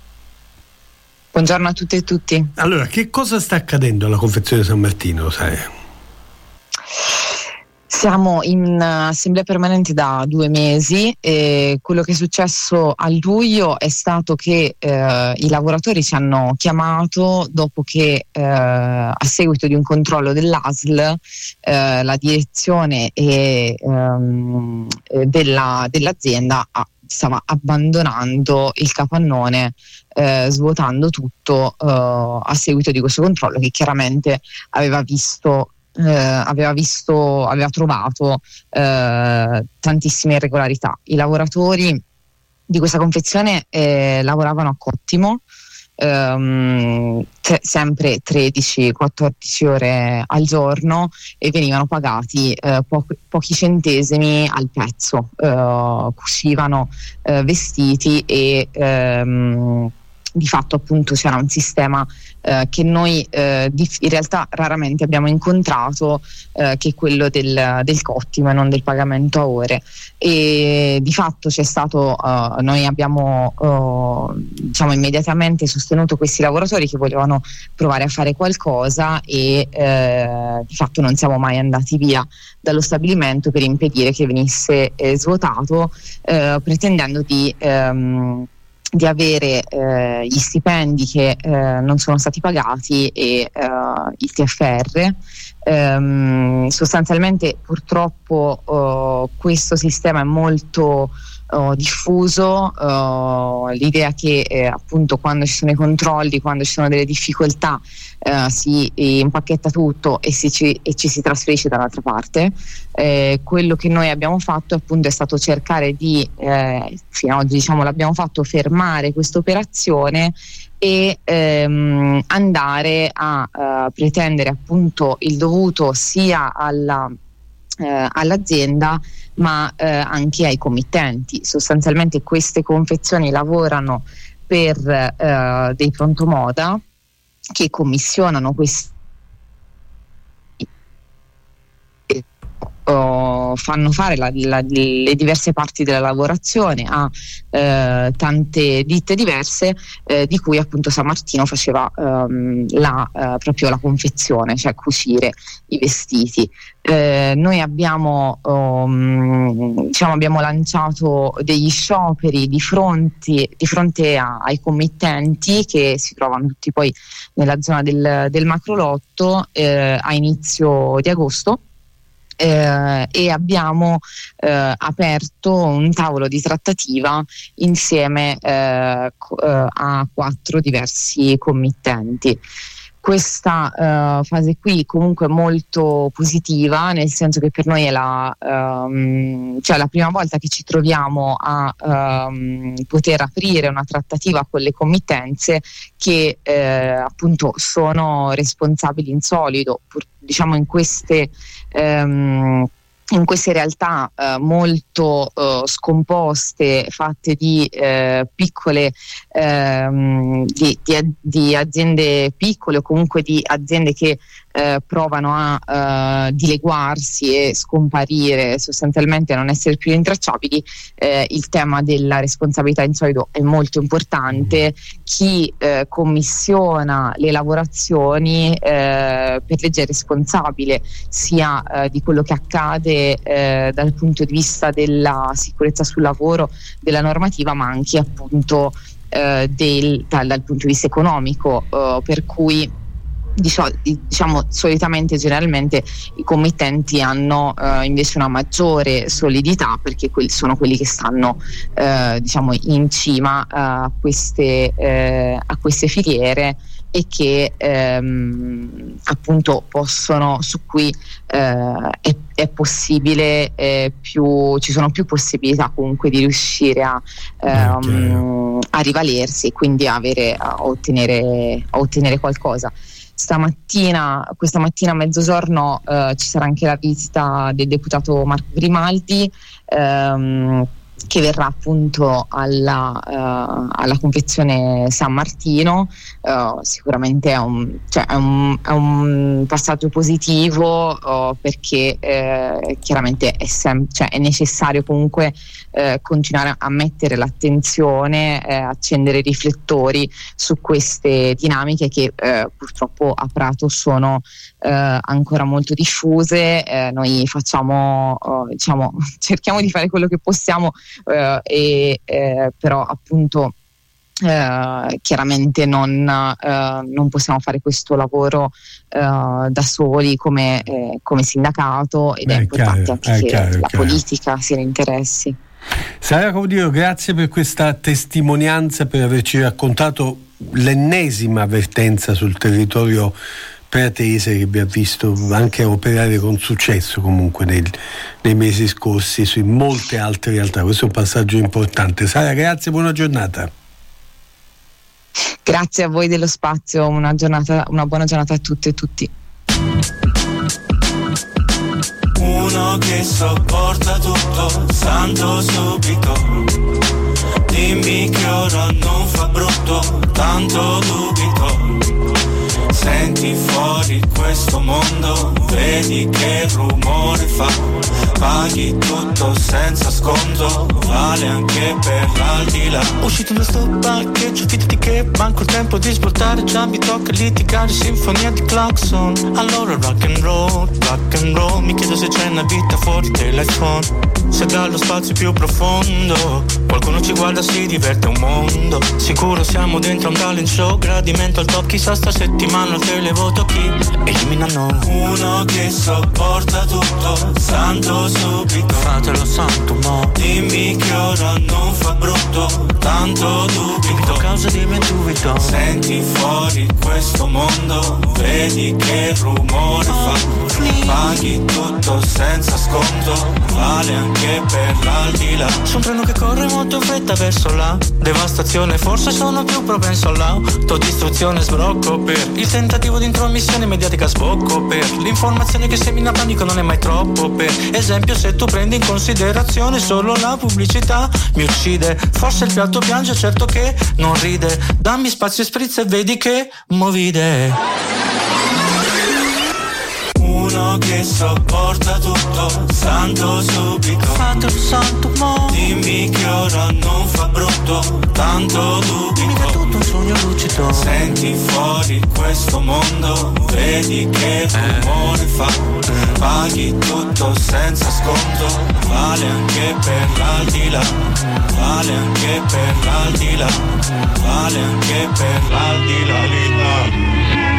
Buongiorno a tutte e tutti. Allora, che cosa sta accadendo alla confezione San Martino, Sara? Siamo in assemblea permanente da 2 mesi e quello che è successo a luglio è stato che i lavoratori ci hanno chiamato dopo che a seguito di un controllo dell'ASL la direzione dell'azienda stava abbandonando il capannone, svuotando tutto a seguito di questo controllo che chiaramente aveva trovato tantissime irregolarità. I lavoratori di questa confezione lavoravano a Cottimo, sempre 13-14 ore al giorno, e venivano pagati pochi centesimi al pezzo. Cucivano vestiti e di fatto appunto c'era un sistema che noi in realtà raramente abbiamo incontrato, che è quello del cottimo e non del pagamento a ore. E di fatto c'è stato, noi abbiamo diciamo immediatamente sostenuto questi lavoratori che volevano provare a fare qualcosa, e di fatto non siamo mai andati via dallo stabilimento per impedire che venisse svuotato, pretendendo di avere gli stipendi che non sono stati pagati e il TFR. Sostanzialmente purtroppo questo sistema è molto diffuso, l'idea che appunto quando ci sono i controlli, quando ci sono delle difficoltà, si impacchetta tutto e ci si trasferisce dall'altra parte. Quello che noi abbiamo fatto appunto è stato cercare di fino ad oggi diciamo l'abbiamo fatto, fermare questa operazione e andare a pretendere appunto il dovuto sia all'azienda ma anche ai committenti. Sostanzialmente queste confezioni lavorano per dei prontomoda che commissionano questi, fanno fare le diverse parti della lavorazione a tante ditte diverse, di cui appunto San Martino faceva proprio la confezione, cioè cucire i vestiti. Noi abbiamo lanciato degli scioperi di fronte ai committenti, che si trovano tutti poi nella zona del macrolotto, a inizio di agosto. E abbiamo aperto un tavolo di trattativa insieme a 4 diversi committenti. Questa fase qui comunque è molto positiva, nel senso che per noi è la prima volta che ci troviamo a poter aprire una trattativa con le committenze che appunto sono responsabili in solido, diciamo in queste realtà molto scomposte, fatte di piccole di aziende piccole, o comunque di aziende che provano a dileguarsi e scomparire, sostanzialmente non essere più rintracciabili. Il tema della responsabilità in solido è molto importante. Chi commissiona le lavorazioni per legge è responsabile sia di quello che accade dal punto di vista della sicurezza sul lavoro, della normativa, ma anche appunto dal punto di vista economico, per cui diciamo solitamente, generalmente i committenti hanno invece una maggiore solidità, perché sono quelli che stanno diciamo in cima a queste filiere, e che appunto su cui è possibile ci sono più possibilità comunque di riuscire a rivalersi, e quindi a ottenere qualcosa. Questa mattina a mezzogiorno ci sarà anche la visita del deputato Marco Grimaldi, che verrà appunto alla confezione San Martino. Sicuramente è un passaggio positivo, perché chiaramente è necessario comunque continuare a mettere l'attenzione, accendere i riflettori su queste dinamiche che purtroppo a Prato sono ancora molto diffuse. Noi cerchiamo di fare quello che possiamo, però appunto chiaramente non possiamo fare questo lavoro da soli come sindacato, ed è importante anche che la politica se ne interessi. Sara Caudio, grazie per questa testimonianza, per averci raccontato l'ennesima avvertenza sul territorio pratese, che vi ha visto anche operare con successo comunque nei mesi scorsi su molte altre realtà. Questo è un passaggio importante. Sara, grazie, buona giornata. Grazie a voi dello spazio, una buona giornata a tutte e tutti. Uno che sopporta tutto, santo subito. Dimmi che ora non fa brutto, tanto dubito. Senti fuori questo mondo, vedi che rumore fa. Paghi tutto senza sconto, vale anche per l'aldilà. Uscito da sto parcheggio, fidati che manco il tempo di svoltare. Già mi tocca litigare, sinfonia di clacson. Allora rock and roll, mi chiedo se c'è una vita fuori dell'iPhone. Se dallo spazio più profondo qualcuno ci guarda, si diverte un mondo. Sicuro siamo dentro un talent show, gradimento al top. Chissà sta settimana al televoto chi eliminano. Uno che sopporta tutto, santo subito. Fatelo santo mo. Dimmi che ora non fa brutto, tanto dubito. Causa di me dubito. Senti fuori questo mondo, vedi che rumore fa. Paghi tutto senza sconto, vale anche per l'aldilà. C'è un treno che corre molto in fretta verso la devastazione, forse sono più propenso all'autodistruzione. Sbrocco per il tentativo di intromissione mediatica, sbocco per l'informazione che semina panico, non è mai troppo. Per esempio, se tu prendi in considerazione solo la pubblicità, mi uccide. Forse il piatto piange, certo che non ride. Dammi spazio e spritz e vedi che movide. Uno che sopporta tutto, santo subito. Fatelo santo mo. Dimmi che ora non fa brutto, tanto dubito. Mi è tutto un sogno lucido. Senti fuori questo mondo, vedi che rumore fa. Paghi tutto senza sconto, vale anche per l'aldilà. Vale anche per l'aldilà. Vale anche per l'aldilà.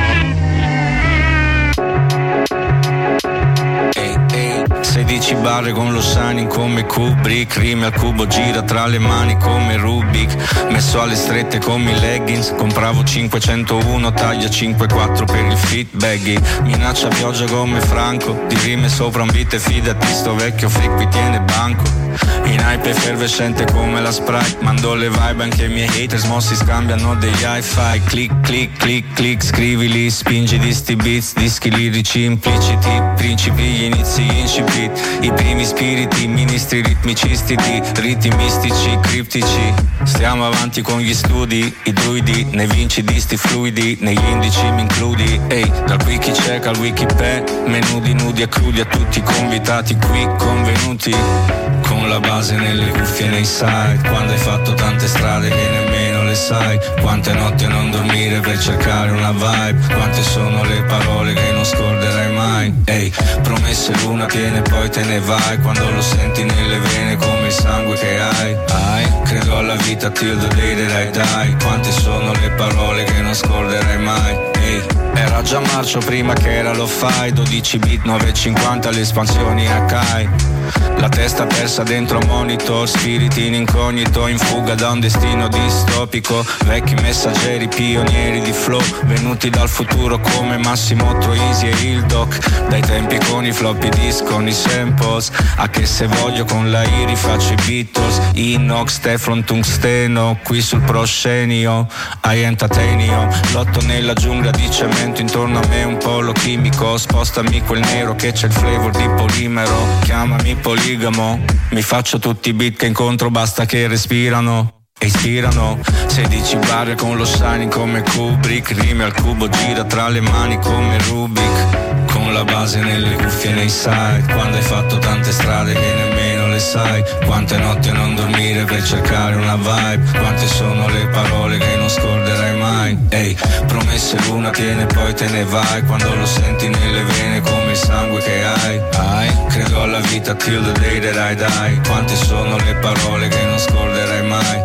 16 barre con lo shining come Kubrick, rime al cubo, gira tra le mani come Rubik. Messo alle strette come i leggings, compravo 501, taglia 5,4 per il fit baggy. Minaccia pioggia come Franco, di rime sopra un beat e fidati, sto vecchio freak qui tiene banco. In hype effervescente come la Sprite, mando le vibe anche ai miei haters, mo si scambiano degli hi-fi. Click, click, click, click, scrivili, spingi di sti beats, dischi lirici impliciti, principi, gli inizi incipit, i primi spiriti, ministri ritmicisti di riti mistici, criptici. Stiamo avanti con gli studi, i druidi, nei vinci di sti fluidi, negli indici mi includi. Ehi, dal wiki check al wikipedia, menù di nudi e crudi a tutti i convitati qui convenuti. Con la base nelle cuffie nei side, quando hai fatto tante strade che nemmeno le sai. Quante notti a non dormire per cercare una vibe, quante sono le parole che non scorderai mai. Ehi, promesse l'una tiene poi te ne vai, quando lo senti nelle vene come il sangue che hai. Credo alla vita till the day that I die, quante sono le parole che non scorderai mai. Ehi, era già marcio prima che era lo fai, 12 bit 950 le espansioni Akai. La testa persa dentro monitor, spiriti in incognito, in fuga da un destino distopico. Vecchi messaggeri, pionieri di flow, venuti dal futuro come Massimo Troisi e il Doc. Dai tempi con i floppy disk, con i samples, a che se voglio con la I rifaccio i Beatles. Inox, Teflon, tungsteno, qui sul proscenio, I entertainio. Lotto nella giungla di cemento, intorno a me un polo chimico. Spostami quel nero che c'è il flavor di polimero. Chiamami poligamo, mi faccio tutti i beat che incontro, basta che respirano e ispirano. 16 barre con lo shining come Kubrick, rime al cubo, gira tra le mani come Rubik. Con la base nelle cuffie nei side, quando hai fatto tante strade che nemmeno le sai. Quante notti a non dormire per cercare una vibe, quante sono le parole che non scorderai mai. Ehi, promesse l'una tiene poi te ne vai, quando lo senti nelle vene come il sangue che hai. Credo alla vita till the day that I die, quante sono le parole che non scorderai mai.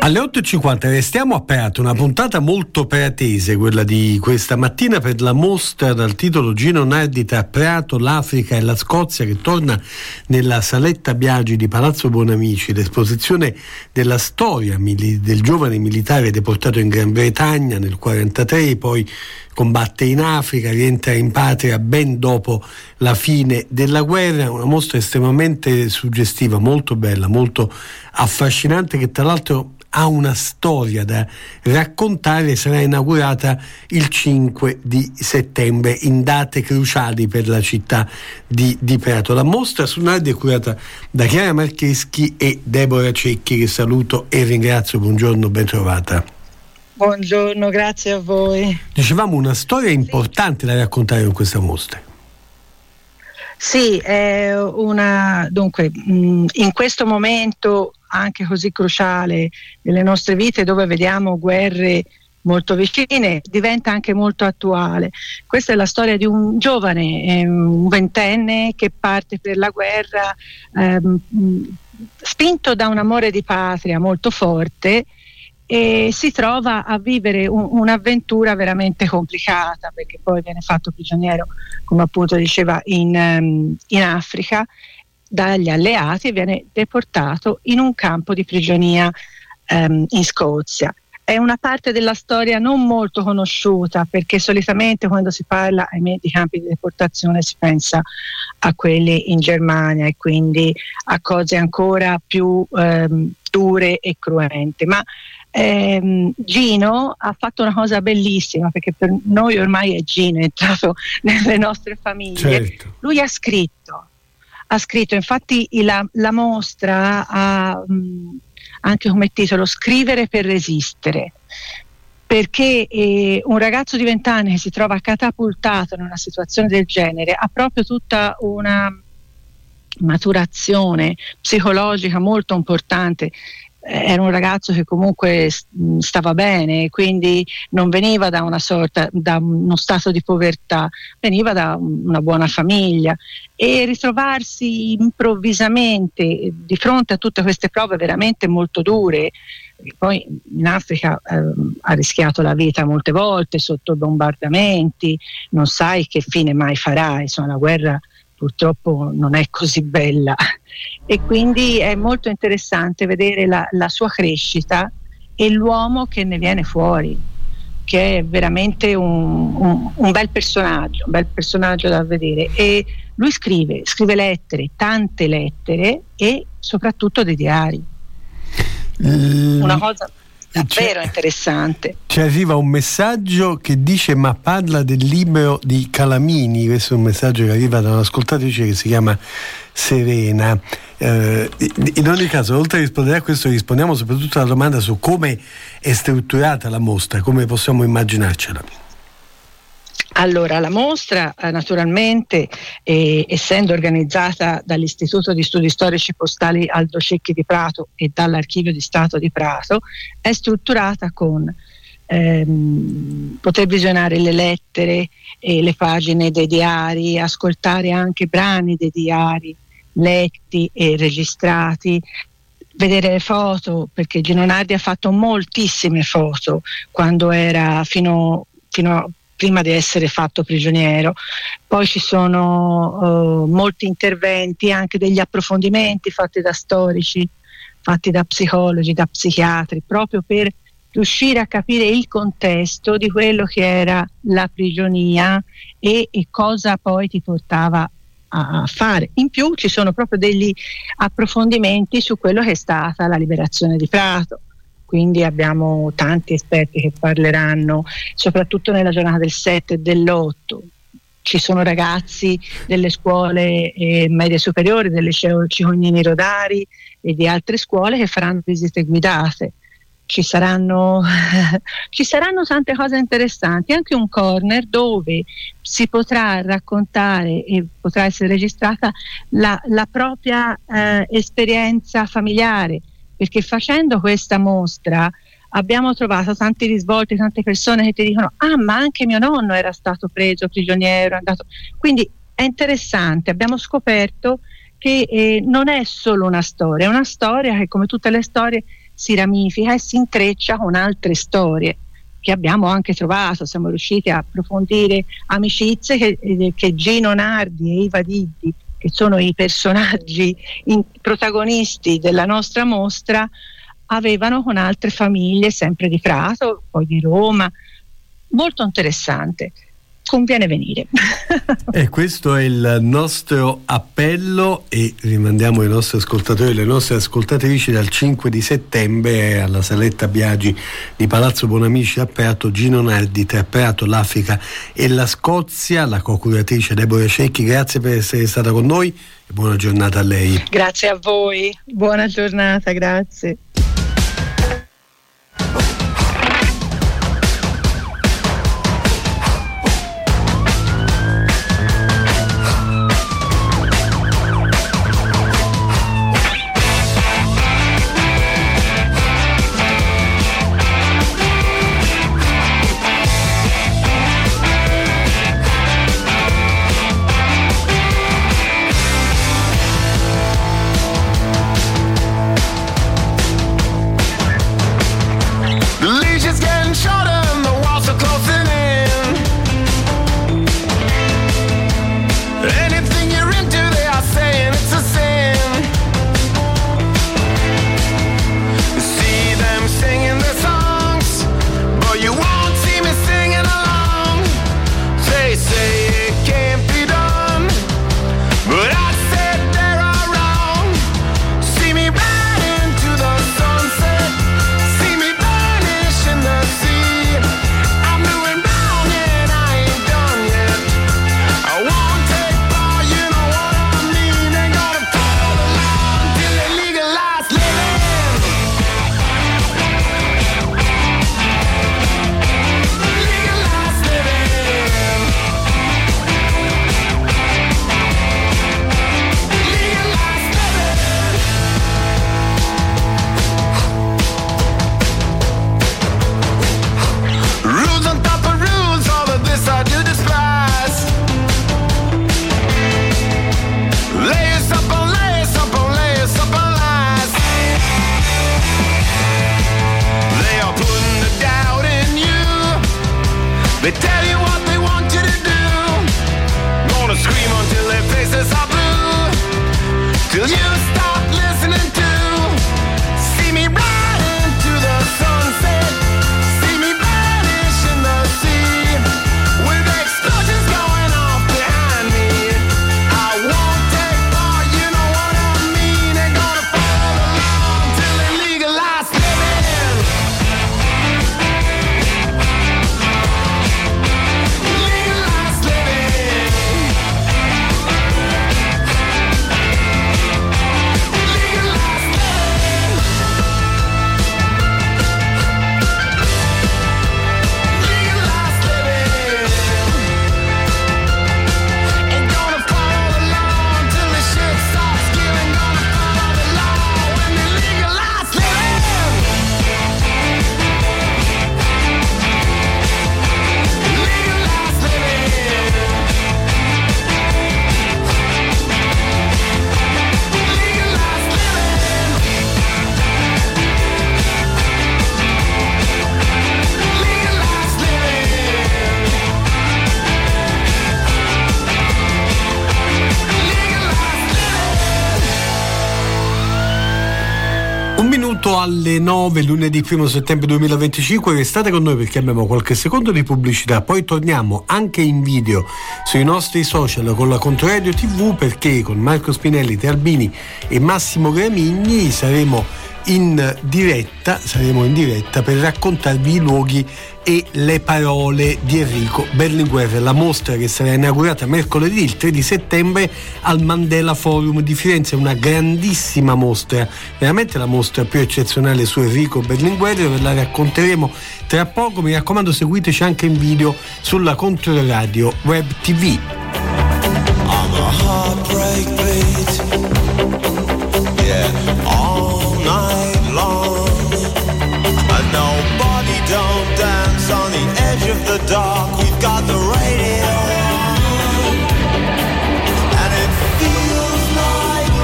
Alle 8.50 restiamo a Prato, una puntata molto pratese, quella di questa mattina, per la mostra dal titolo Gino Nardi tra Prato, l'Africa e la Scozia, che torna nella Saletta Biagi di Palazzo Buonamici, l'esposizione della storia del giovane militare deportato in Gran Bretagna nel 1943, poi combatte in Africa, rientra in patria ben dopo la fine della guerra. Una mostra estremamente suggestiva, molto bella, molto affascinante, che tra l'altro ha una storia da raccontare. Sarà inaugurata il 5 di settembre, in date cruciali per la città di Prato. La mostra su Nardi è curata da Chiara Marcheschi e Deborah Cecchi, che saluto e ringrazio. Buongiorno, ben trovata. Buongiorno, grazie a voi. Dicevamo, una storia importante da raccontare in questa mostra. Sì, è dunque, in questo momento anche così cruciale nelle nostre vite, dove vediamo guerre molto vicine, diventa anche molto attuale. Questa è la storia di un giovane, un ventenne, che parte per la guerra spinto da un amore di patria molto forte, e si trova a vivere un'avventura veramente complicata, perché poi viene fatto prigioniero, come appunto diceva, in Africa dagli alleati, e viene deportato in un campo di prigionia in Scozia. È una parte della storia non molto conosciuta, perché solitamente quando si parla, ahimè, di campi di deportazione si pensa a quelli in Germania, e quindi a cose ancora più dure e cruente. Ma Gino ha fatto una cosa bellissima, perché per noi ormai è Gino, è entrato nelle nostre famiglie. Certo. Lui ha scritto, infatti la mostra ha anche come titolo Scrivere per resistere, perché un ragazzo di 20 anni che si trova catapultato in una situazione del genere ha proprio tutta una maturazione psicologica molto importante. Era un ragazzo che comunque stava bene, quindi non veniva da uno stato di povertà, veniva da una buona famiglia, e ritrovarsi improvvisamente di fronte a tutte queste prove veramente molto dure. Poi in Africa ha rischiato la vita molte volte sotto bombardamenti, non sai che fine mai farà, insomma, la guerra purtroppo non è così bella, e quindi è molto interessante vedere la sua crescita e l'uomo che ne viene fuori, che è veramente un bel personaggio da vedere. E lui scrive lettere, tante lettere, e soprattutto dei diari, una cosa davvero interessante. Ci arriva un messaggio che dice: ma parla del libro di Calamini. Questo è un messaggio che arriva da un'ascoltatrice che si chiama Serena. In ogni caso, oltre a rispondere a questo, rispondiamo soprattutto alla domanda su come è strutturata la mostra, come possiamo immaginarcela. Allora, la mostra naturalmente, essendo organizzata dall'Istituto di Studi Storici Postali Aldo Cecchi di Prato e dall'Archivio di Stato di Prato, è strutturata con poter visionare le lettere e le pagine dei diari, ascoltare anche brani dei diari letti e registrati, vedere le foto, perché Gino Nardi ha fatto moltissime foto quando era fino a prima di essere fatto prigioniero. Poi ci sono molti interventi, anche degli approfondimenti fatti da storici, fatti da psicologi, da psichiatri, proprio per riuscire a capire il contesto di quello che era la prigionia e cosa poi ti portava a fare. In più ci sono proprio degli approfondimenti su quello che è stata la liberazione di Prato. Quindi abbiamo tanti esperti che parleranno, soprattutto nella giornata del 7 e dell'8. Ci sono ragazzi delle scuole medie superiori, del liceo Cicognini Rodari e di altre scuole che faranno visite guidate. Ci saranno tante cose interessanti, anche un corner dove si potrà raccontare e potrà essere registrata la propria esperienza familiare, perché facendo questa mostra abbiamo trovato tanti risvolti, tante persone che ti dicono: ah, ma anche mio nonno era stato preso prigioniero, è andato. Quindi è interessante, abbiamo scoperto che non è solo una storia, è una storia che come tutte le storie si ramifica e si intreccia con altre storie che abbiamo anche trovato. Siamo riusciti a approfondire amicizie che Gino Nardi e Iva Diddi, che sono i personaggi protagonisti della nostra mostra, avevano con altre famiglie, sempre di Prato, poi di Roma. Molto interessante, conviene venire. E questo è il nostro appello, e rimandiamo i nostri ascoltatori e le nostre ascoltatrici dal 5 di settembre alla Saletta Biagi di Palazzo Bonamici a Prato. Gino Nardi tra Prato, l'Africa e la Scozia. La co-curatrice Deborah Cecchi, grazie per essere stata con noi e buona giornata a lei. Grazie a voi, buona giornata, grazie. Alle 9 lunedì 1 settembre 2025. Restate con noi perché abbiamo qualche secondo di pubblicità, poi torniamo anche in video sui nostri social con la Controradio TV, perché con Marco Spinelli, Te Albini e Massimo Gramigni saremo in diretta per raccontarvi i luoghi e le parole di Enrico Berlinguer, la mostra che sarà inaugurata mercoledì il 3 di settembre al Mandela Forum di Firenze. Una grandissima mostra, veramente la mostra più eccezionale su Enrico Berlinguer, ve la racconteremo tra poco. Mi raccomando, seguiteci anche in video sulla Controradio Web TV. Don't dance on the edge of the dark. We've got the radio on, and it feels like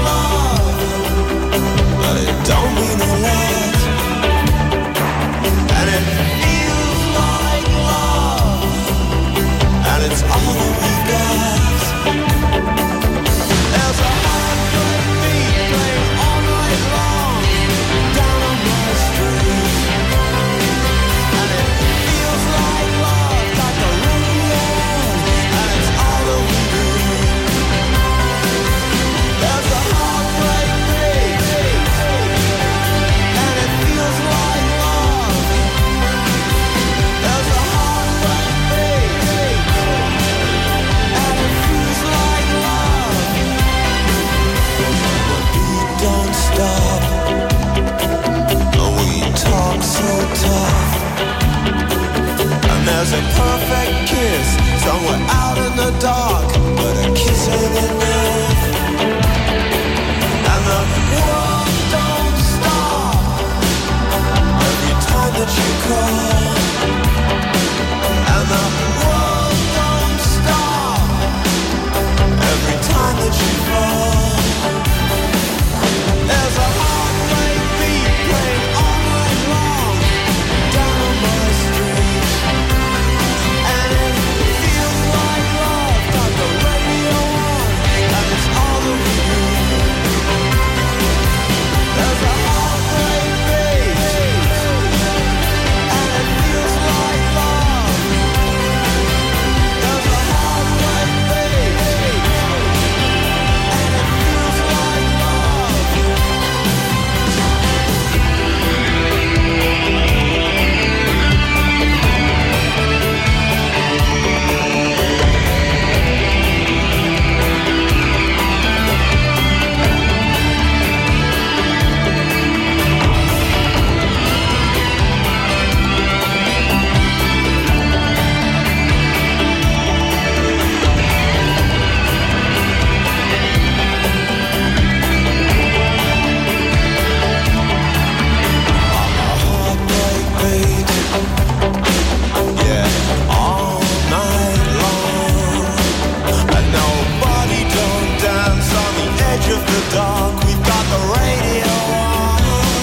It's a perfect kiss, somewhere out in the dark, but a kiss ain't enough. And the world don't stop every time that you call. And the world don't stop every time that you fall. There's a heartbreak beat playing all night long down on my street, and it feels like love. Got the radio on, and it's all that we need. There's a heartbreak beat, and it feels like love. There's a heartbreak beat, and it feels like love. Yeah, all night long, and nobody don't dance on the edge of the dark. We've got the radio on,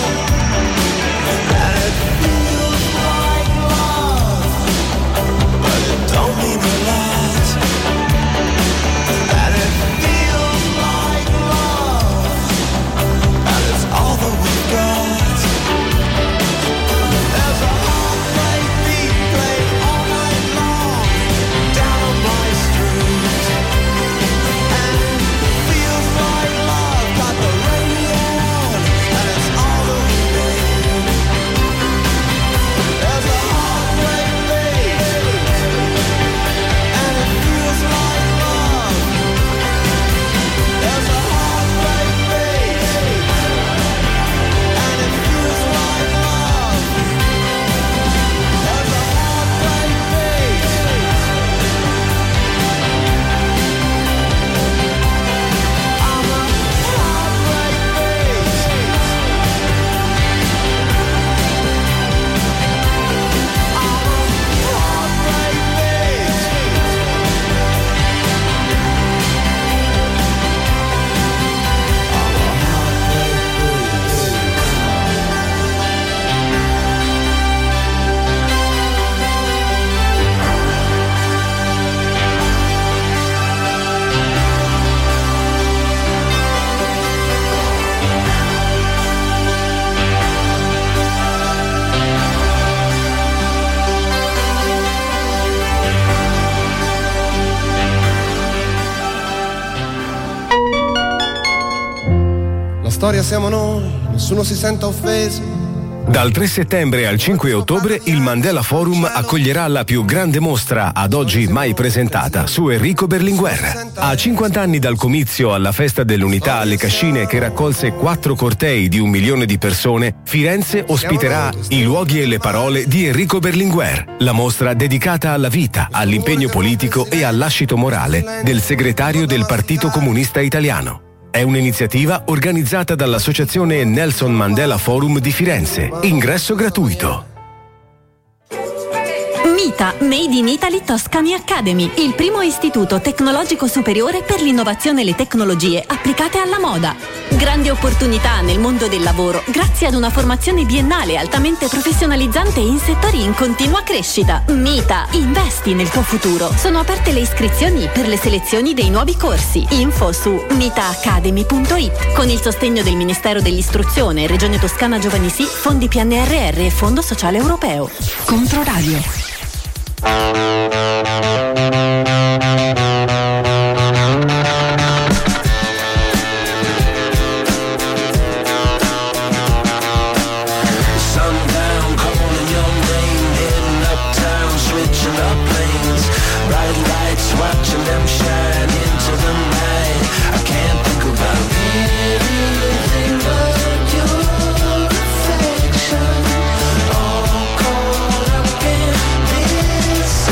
and it feels like love, but it don't mean a lot. And it feels like love, and it's all that we've got. There's a heartbreak beat playing all night long down on my street, and it feels like love. Got the radio on, and it's all that we need. There's a heartbreak beat, and it feels like love. There's a heartbreak beat, and it feels like love. There's a heartbreak beat. I'm a heartbreak beat. I'm a heartbreak beat. La storia siamo noi, nessuno si senta offeso. Dal 3 settembre al 5 ottobre il Mandela Forum accoglierà la più grande mostra ad oggi mai presentata su Enrico Berlinguer. A 50 anni dal comizio alla Festa dell'Unità alle Cascine, che raccolse 4 cortei di 1 milione di persone, Firenze ospiterà I luoghi e le parole di Enrico Berlinguer, la mostra dedicata alla vita, all'impegno politico e al lascito morale del segretario del Partito Comunista Italiano. È un'iniziativa organizzata dall'Associazione Nelson Mandela Forum di Firenze. Ingresso gratuito. MITA, Made in Italy Toscani Academy, il primo istituto tecnologico superiore per l'innovazione e le tecnologie applicate alla moda. Grandi opportunità nel mondo del lavoro grazie ad una formazione biennale altamente professionalizzante in settori in continua crescita. MITA, investi nel tuo futuro. Sono aperte le iscrizioni per le selezioni dei nuovi corsi. Info su mitaacademy.it con il sostegno del Ministero dell'Istruzione, Regione Toscana Giovani Sì, Fondi PNRR e Fondo Sociale Europeo. Controradio. Affection, all caught up in this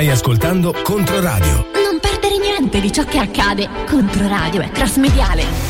Stai ascoltando Controradio. Non perdere niente di ciò che accade. Controradio è crossmediale.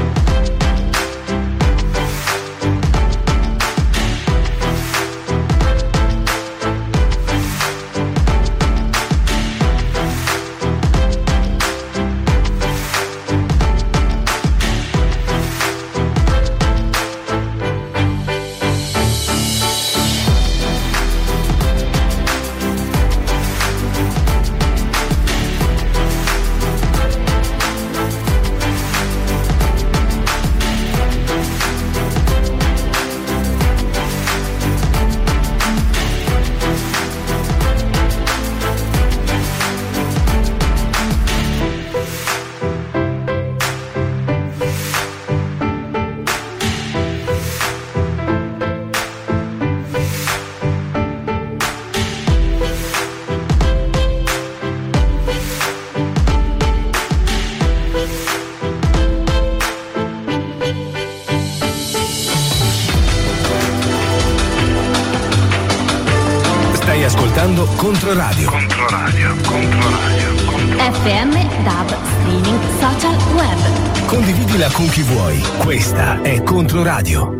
Controradio. FM, DAB, streaming, social, web. Condividila con chi vuoi. Questa è Controradio.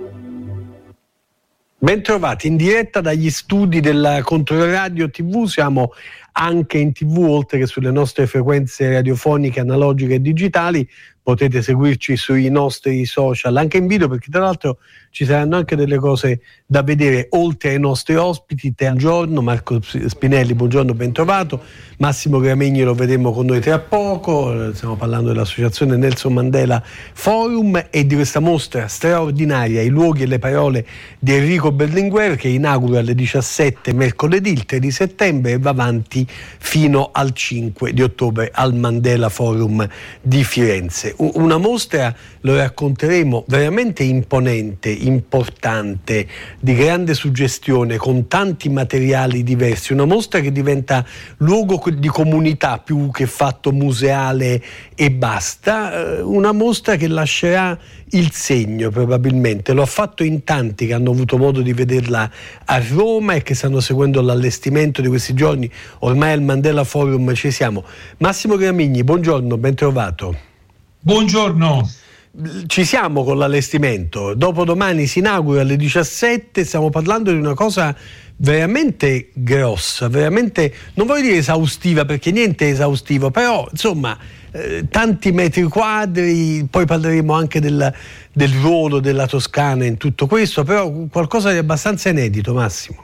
Bentrovati in diretta dagli studi della Controradio TV. Siamo anche in TV, oltre che sulle nostre frequenze radiofoniche, analogiche e digitali. Potete seguirci sui nostri social, anche in video, perché tra l'altro ci saranno anche delle cose da vedere, oltre ai nostri ospiti. Buongiorno Marco Spinelli, buongiorno, ben trovato. Massimo Gramegni lo vedremo con noi tra poco. Stiamo parlando dell'associazione Nelson Mandela Forum e di questa mostra straordinaria, I luoghi e le parole di Enrico Berlinguer, che inaugura alle 17 mercoledì il 3 di settembre e va avanti fino al 5 di ottobre al Mandela Forum di Firenze. Una mostra, lo racconteremo, veramente imponente, importante, di grande suggestione, con tanti materiali diversi. Una mostra che diventa luogo di comunità più che fatto museale e basta. Una mostra che lascerà il segno, probabilmente. Lo ha fatto in tanti che hanno avuto modo di vederla a Roma e che stanno seguendo l'allestimento di questi giorni. Ormai al Mandela Forum ci siamo. Massimo Gramigni, buongiorno, ben trovato. Buongiorno. Ci siamo con l'allestimento. Dopodomani si inaugura alle 17. Stiamo parlando di una cosa veramente grossa, veramente, non voglio dire esaustiva, perché niente è esaustivo, però insomma tanti metri quadri. Poi parleremo anche del ruolo della Toscana in tutto questo, però qualcosa di abbastanza inedito, Massimo.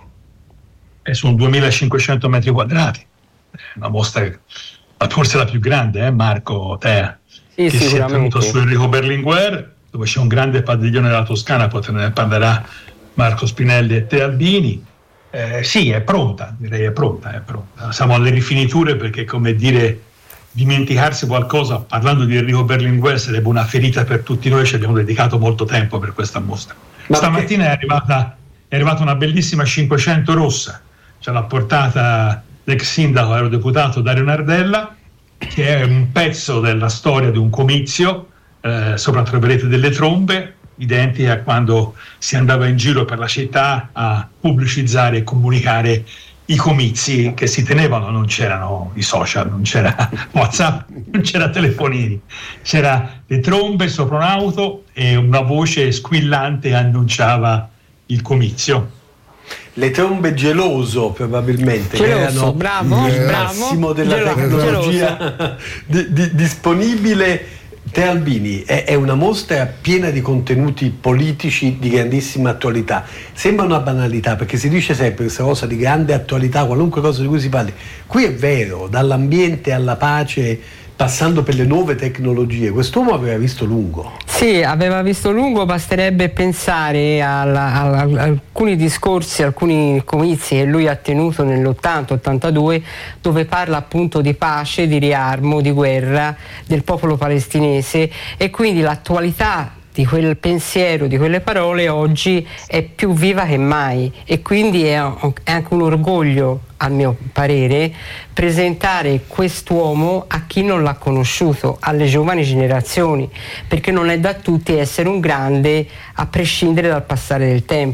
Sono 2500 metri quadrati, una mostra forse la più grande, Marco, te sì, che si è tenuto su Enrico Berlinguer, dove c'è un grande padiglione della Toscana, poi te ne parlerà Marco Spinelli e te Albini. Sì, è pronta, direi è pronta. Siamo alle rifiniture, perché, come dire, dimenticarsi qualcosa parlando di Enrico Berlinguer sarebbe una ferita per tutti noi. Ci abbiamo dedicato molto tempo per questa mostra. Stamattina è arrivata una bellissima 500 rossa, ce l'ha portata l'ex sindaco aerodeputato Dario Nardella, che è un pezzo della storia di un comizio, sopra troverete delle trombe, identiche a quando si andava in giro per la città a pubblicizzare e comunicare i comizi che si tenevano. Non c'erano i social, non c'era WhatsApp, non c'era telefonini, c'era le trombe sopra un'auto e una voce squillante annunciava il comizio. Le trombe geloso, probabilmente, geloso, che erano bravo, il massimo della tecnologia disponibile. Te Albini, è una mostra piena di contenuti politici di grandissima attualità. Sembra una banalità, perché si dice sempre questa cosa di grande attualità, qualunque cosa di cui si parli. Qui è vero, dall'ambiente alla pace, passando per le nuove tecnologie. Quest'uomo aveva visto lungo. Sì, aveva visto lungo. Basterebbe pensare a alcuni discorsi, alcuni comizi che lui ha tenuto nell'80-82, dove parla appunto di pace, di riarmo, di guerra, del popolo palestinese, e quindi l'attualità di quel pensiero, di quelle parole oggi è più viva che mai, e quindi è anche un orgoglio, a mio parere, presentare quest'uomo a chi non l'ha conosciuto, alle giovani generazioni, perché non è da tutti essere un grande a prescindere dal passare del tempo.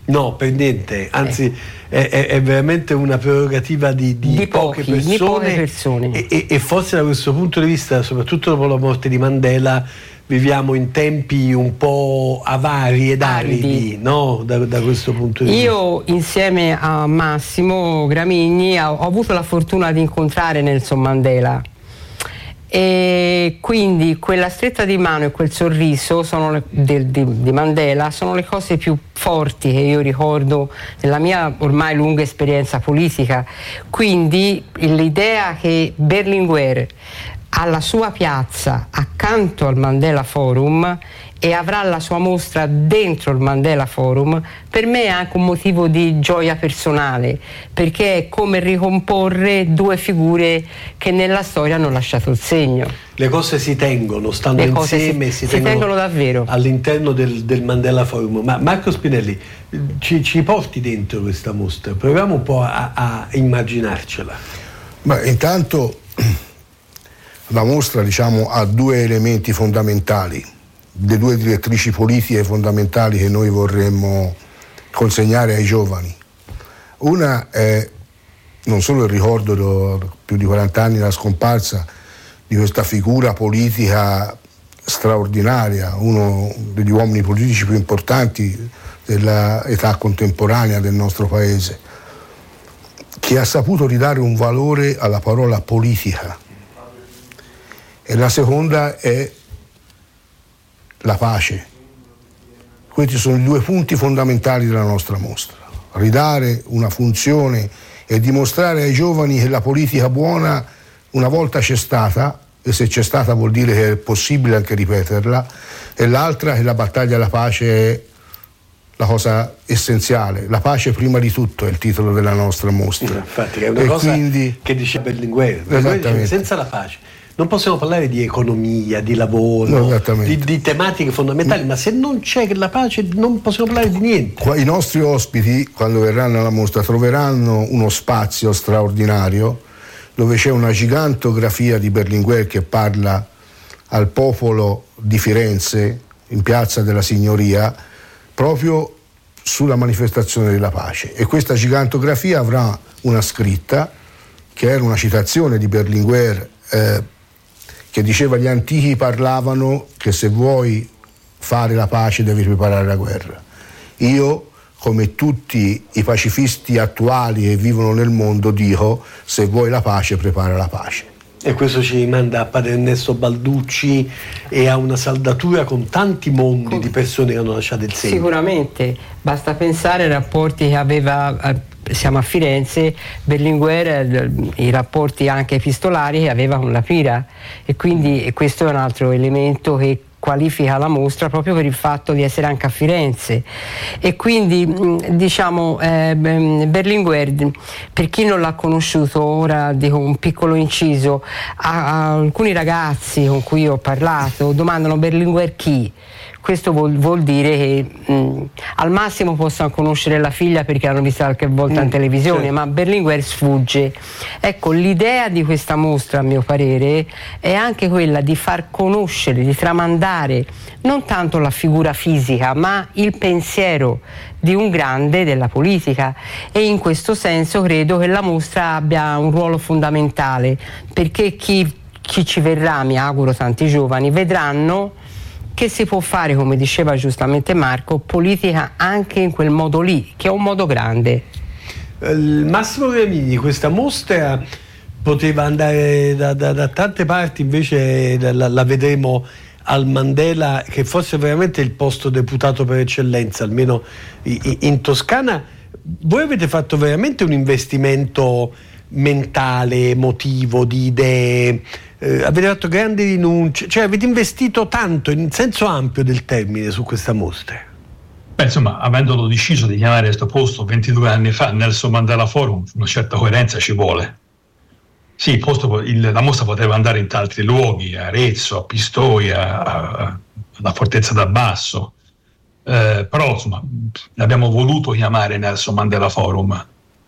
No, per niente, anzi è veramente una prerogativa di poche persone, e forse da questo punto di vista, soprattutto dopo la morte di Mandela, viviamo in tempi un po' avari ed aridi, no? Da questo punto di vista. Io insieme a Massimo Gramigni ho avuto la fortuna di incontrare Nelson Mandela, e quindi quella stretta di mano e quel sorriso di Mandela sono le cose più forti che io ricordo nella mia ormai lunga esperienza politica. Quindi l'idea che Berlinguer ha la sua piazza accanto al Mandela Forum e avrà la sua mostra dentro il Mandela Forum, per me è anche un motivo di gioia personale, perché è come ricomporre due figure che nella storia hanno lasciato il segno. Le cose si tengono, stanno insieme, si tengono davvero all'interno del Mandela Forum. Ma Marco Spinelli, ci porti dentro questa mostra? Proviamo un po' a immaginarcela. Ma intanto la mostra, diciamo, ha due elementi fondamentali, le due direttrici politiche fondamentali che noi vorremmo consegnare ai giovani. Una è non solo il ricordo più di 40 anni dalla scomparsa di questa figura politica straordinaria, uno degli uomini politici più importanti dell'età contemporanea del nostro paese, che ha saputo ridare un valore alla parola politica. E la seconda è la pace. Questi sono i due punti fondamentali della nostra mostra: ridare una funzione e dimostrare ai giovani che la politica buona una volta c'è stata, e se c'è stata vuol dire che è possibile anche ripeterla, e l'altra, che la battaglia alla pace è la cosa essenziale. La pace prima di tutto è il titolo della nostra mostra. Infatti è una cosa che dice Berlinguer, dice, senza la pace non possiamo parlare di economia, di lavoro, di tematiche fondamentali, ma se non c'è la pace non possiamo parlare di niente. I nostri ospiti, quando verranno alla mostra, troveranno uno spazio straordinario dove c'è una gigantografia di Berlinguer che parla al popolo di Firenze in Piazza della Signoria proprio sulla manifestazione della pace, e questa gigantografia avrà una scritta che era una citazione di Berlinguer che diceva: gli antichi parlavano che se vuoi fare la pace devi preparare la guerra. Io, come tutti i pacifisti attuali che vivono nel mondo, dico: se vuoi la pace prepara la pace. E questo ci rimanda a Padre Ernesto Balducci e a una saldatura con tanti mondi di persone che hanno lasciato il segno. Sicuramente, basta pensare ai rapporti che aveva, siamo a Firenze, Berlinguer, i rapporti anche epistolari che aveva con la Pira, e quindi questo è un altro elemento che qualifica la mostra proprio per il fatto di essere anche a Firenze. E quindi diciamo Berlinguer, per chi non l'ha conosciuto, ora dico un piccolo inciso, a alcuni ragazzi con cui ho parlato domandano: Berlinguer chi? Questo vuol dire che al massimo possono conoscere la figlia perché l'hanno vista qualche volta in televisione, certo. Ma Berlinguer sfugge. Ecco, l'idea di questa mostra, a mio parere, è anche quella di far conoscere, di tramandare non tanto la figura fisica, ma il pensiero di un grande della politica, e in questo senso credo che la mostra abbia un ruolo fondamentale, perché chi ci verrà, mi auguro tanti giovani, vedranno che si può fare, come diceva giustamente Marco, politica anche in quel modo lì, che è un modo grande. Massimo Gramigni, questa mostra poteva andare da tante parti, invece la vedremo al Mandela, che forse è veramente il posto deputato per eccellenza, almeno in Toscana. Voi avete fatto veramente un investimento mentale, emotivo, di idee, avete fatto grandi rinunce, cioè avete investito tanto in senso ampio del termine su questa mostra. Beh, insomma, avendolo deciso di chiamare questo posto 22 anni fa Nelson Mandela Forum, una certa coerenza ci vuole. Sì, la mostra poteva andare in altri luoghi, a Arezzo, a Pistoia, alla Fortezza d'Abbasso, però insomma l'abbiamo voluto chiamare Nelson Mandela Forum.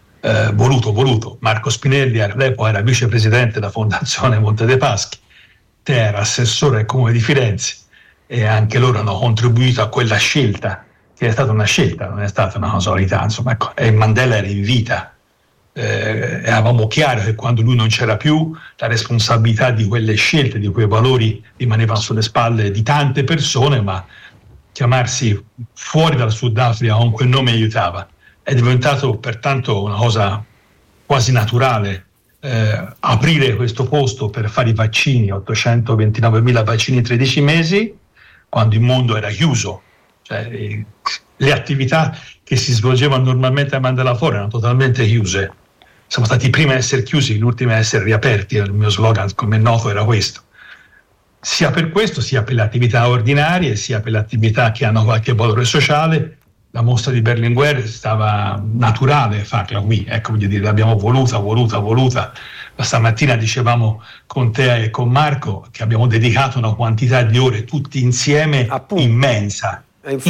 Voluto. Marco Spinelli all'epoca era vicepresidente della Fondazione Monte dei Paschi, te era assessore al Comune di Firenze, e anche loro hanno contribuito a quella scelta che è stata una scelta, non è stata una casualità, insomma, ecco. E Mandela era in vita. Eravamo chiari che quando lui non c'era più, la responsabilità di quelle scelte, di quei valori rimanevano sulle spalle di tante persone, ma chiamarsi fuori dal Sudafrica con quel nome aiutava. È diventato pertanto una cosa quasi naturale aprire questo posto per fare i vaccini, 829.000 vaccini in 13 mesi, quando il mondo era chiuso. Cioè, le attività che si svolgevano normalmente a Mandela Forum erano totalmente chiuse. Siamo stati i primi a essere chiusi, gli ultimi a essere riaperti. Il mio slogan, come è noto, era questo. Sia per questo, sia per le attività ordinarie, sia per le attività che hanno qualche valore sociale. La mostra di Berlinguer stava naturale farla qui, ecco, voglio dire, l'abbiamo voluta. Stamattina dicevamo con te e con Marco che abbiamo dedicato una quantità di ore tutti insieme immensa.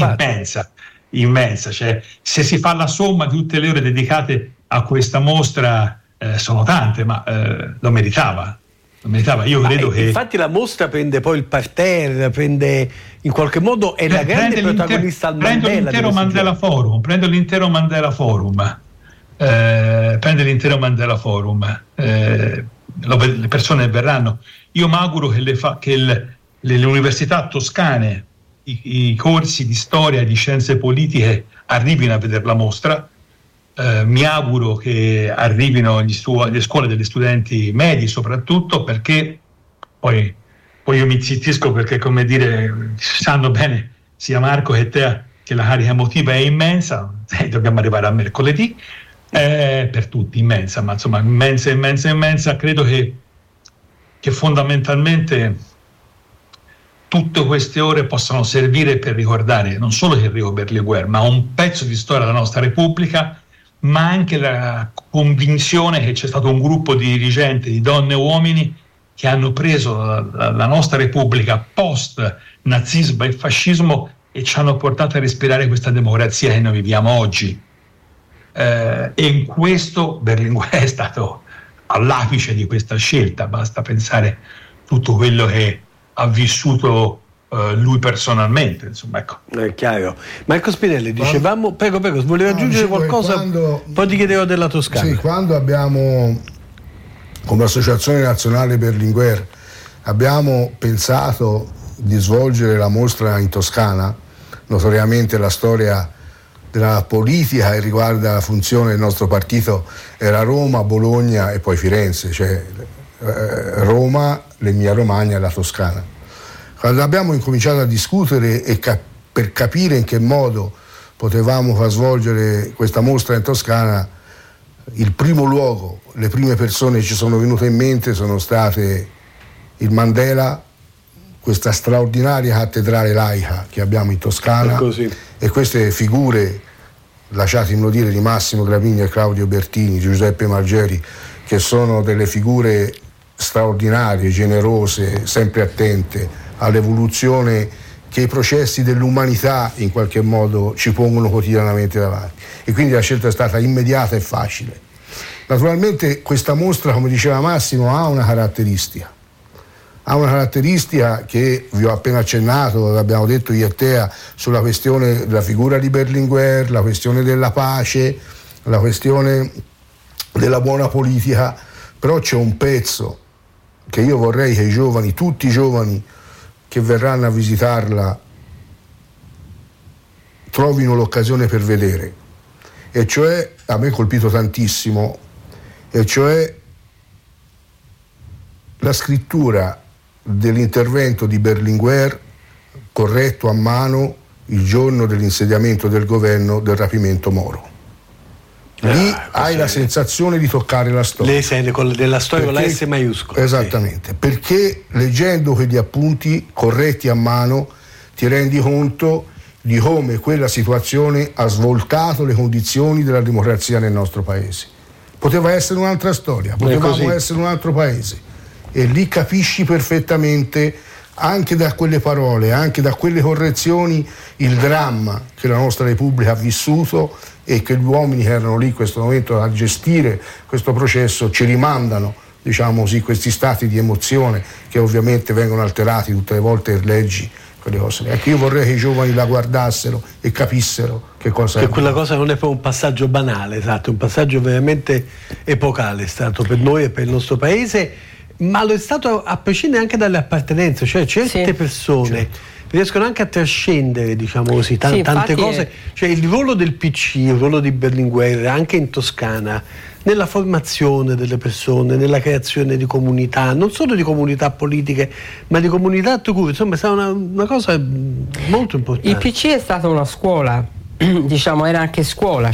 Cioè, se si fa la somma di tutte le ore dedicate a questa mostra, sono tante, ma lo meritava. Io credo che infatti la mostra prende poi il parterre, prende in qualche modo, è la grande protagonista al Mandela. Prendo l'intero Mandela Forum, le persone verranno. Io mi auguro che le università toscane, i corsi di storia e di scienze politiche arrivino a vedere la mostra. Mi auguro che arrivino le scuole degli studenti medi, soprattutto, perché poi io mi zittisco, perché, come dire, sanno bene sia Marco che te che la carica emotiva è immensa, dobbiamo arrivare a mercoledì, per tutti immensa, ma insomma immensa. Credo che fondamentalmente tutte queste ore possano servire per ricordare non solo Enrico Berlinguer, ma un pezzo di storia della nostra Repubblica, ma anche la convinzione che c'è stato un gruppo di dirigenti, di donne e uomini, che hanno preso la nostra Repubblica post nazismo e fascismo e ci hanno portato a respirare questa democrazia che noi viviamo oggi. E in questo Berlinguer è stato all'apice di questa scelta. Basta pensare tutto quello che ha vissuto lui personalmente, insomma, ecco. È chiaro. Marco Spinelli, dicevamo, prego, voleva aggiungere qualcosa? Poi ti chiedevo della Toscana. Sì, quando abbiamo, come Associazione Nazionale Berlinguer, abbiamo pensato di svolgere la mostra in Toscana, notoriamente la storia della politica e riguarda la funzione del nostro partito era Roma, Bologna e poi Firenze, cioè Roma, l'Emilia Romagna e la Toscana. Quando abbiamo incominciato a discutere per capire in che modo potevamo far svolgere questa mostra in Toscana, il primo luogo, le prime persone che ci sono venute in mente sono state il Mandela, questa straordinaria cattedrale laica che abbiamo in Toscana, e queste figure, lasciatemelo dire, di Massimo Gravigna e Claudio Bertini, Giuseppe Margeri, che sono delle figure straordinarie, generose, sempre attente all'evoluzione che i processi dell'umanità in qualche modo ci pongono quotidianamente davanti, e quindi la scelta è stata immediata e facile. Naturalmente questa mostra, come diceva Massimo, ha una caratteristica che vi ho appena accennato, abbiamo detto io e te, sulla questione della figura di Berlinguer, la questione della pace, la questione della buona politica, però c'è un pezzo che io vorrei che i giovani, tutti i giovani che verranno a visitarla, trovino l'occasione per vedere, e cioè, a me ha colpito tantissimo, e cioè la scrittura dell'intervento di Berlinguer corretto a mano il giorno dell'insediamento del governo del rapimento Moro. Lì hai la sensazione di toccare la storia. Della storia con la S maiuscola. Esattamente, sì. Perché leggendo quegli appunti corretti a mano ti rendi conto di come quella situazione ha svoltato le condizioni della democrazia nel nostro paese. Poteva essere un'altra storia, potevamo essere un altro paese, e lì capisci perfettamente, anche da quelle parole, anche da quelle correzioni, il dramma che la nostra Repubblica ha vissuto, e che gli uomini che erano lì in questo momento a gestire questo processo ci rimandano, diciamo così, questi stati di emozione che ovviamente vengono alterati tutte le volte che leggi quelle cose. Ecco, io vorrei che i giovani la guardassero e capissero che cosa che è. Quella cosa non è proprio un passaggio banale, esatto, è un passaggio veramente epocale, è stato per noi e per il nostro paese, ma lo è stato a prescindere anche dalle appartenenze, cioè certe persone riescono anche a trascendere, diciamo così, tante cose, cioè il ruolo del PC, il ruolo di Berlinguer anche in Toscana, nella formazione delle persone, nella creazione di comunità, non solo di comunità politiche, ma di comunità tout, insomma è stata una cosa molto importante. Il PC è stata una scuola, diciamo, era anche scuola,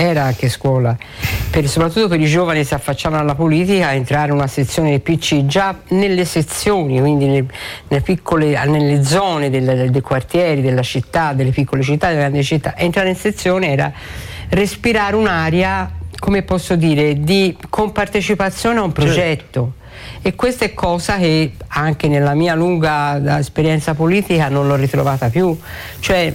soprattutto per i giovani che si affacciavano alla politica, entrare in una sezione del PC già nelle sezioni, quindi nelle zone dei quartieri, della città, delle piccole città, delle grandi città. Entrare in sezione era respirare un'aria, come posso dire, di compartecipazione a un progetto. E questa è cosa che anche nella mia lunga esperienza politica non l'ho ritrovata più, cioè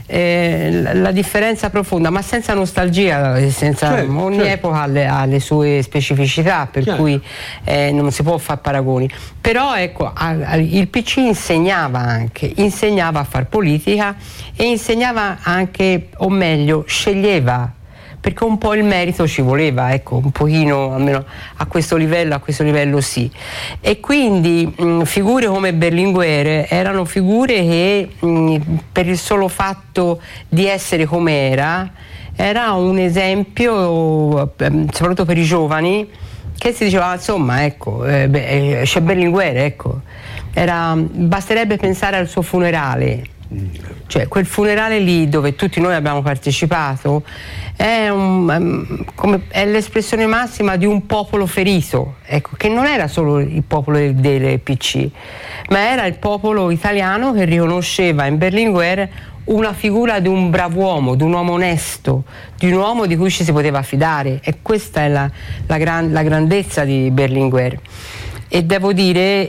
la differenza profonda, ma senza nostalgia, ogni epoca ha le sue specificità, per cui non si può fare paragoni. Però ecco, il PC insegnava a far politica e insegnava anche, o meglio, sceglieva, perché un po' il merito ci voleva, ecco, un pochino, almeno a questo livello sì. E quindi figure come Berlinguer erano figure che per il solo fatto di essere come era un esempio, soprattutto per i giovani, che si diceva, insomma, ecco, c'è Berlinguer, ecco. Basterebbe pensare al suo funerale. Cioè quel funerale lì dove tutti noi abbiamo partecipato è l'espressione massima di un popolo ferito, ecco, che non era solo il popolo del PC, ma era il popolo italiano che riconosceva in Berlinguer una figura di un brav'uomo, di un uomo onesto, di un uomo di cui ci si poteva affidare, e questa è la grandezza di Berlinguer. E devo dire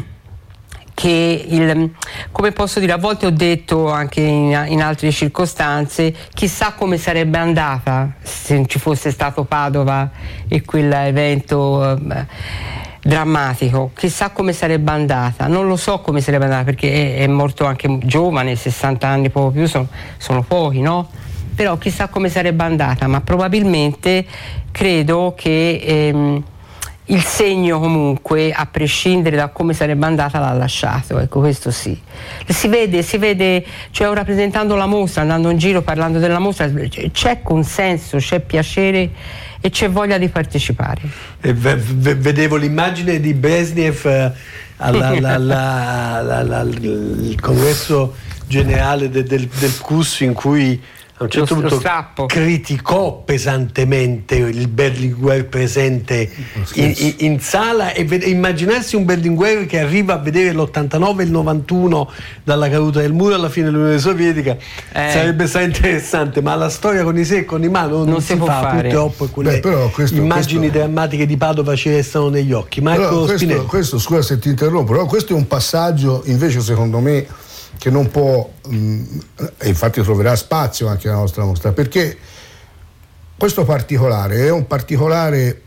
che come posso dire, a volte ho detto anche in altre circostanze, chissà come sarebbe andata se non ci fosse stato Padova e quell'evento drammatico, chissà come sarebbe andata. Non lo so come sarebbe andata, perché è morto anche giovane, 60 anni, poco più, sono pochi, no? Però chissà come sarebbe andata, ma probabilmente credo che il segno, comunque, a prescindere da come sarebbe andata, l'ha lasciato, ecco, questo sì. Si vede, cioè rappresentando la mostra, andando in giro parlando della mostra, c'è consenso, c'è piacere e c'è voglia di partecipare. Vedevo l'immagine di Brezhnev al congresso generale del PCUS, in cui a un certo punto criticò pesantemente il Berlinguer presente in sala, e immaginarsi un Berlinguer che arriva a vedere l'89 e il 91 dalla caduta del muro alla fine dell'Unione Sovietica sarebbe stato interessante, ma la storia con i se e con i ma non si fa purtroppo, e quelle immagini drammatiche di Padova ci restano negli occhi. Marco Spinelli. Questo, scusa se ti interrompo, però questo è un passaggio invece, secondo me, che non può, e infatti troverà spazio anche nella nostra mostra, perché questo particolare è un particolare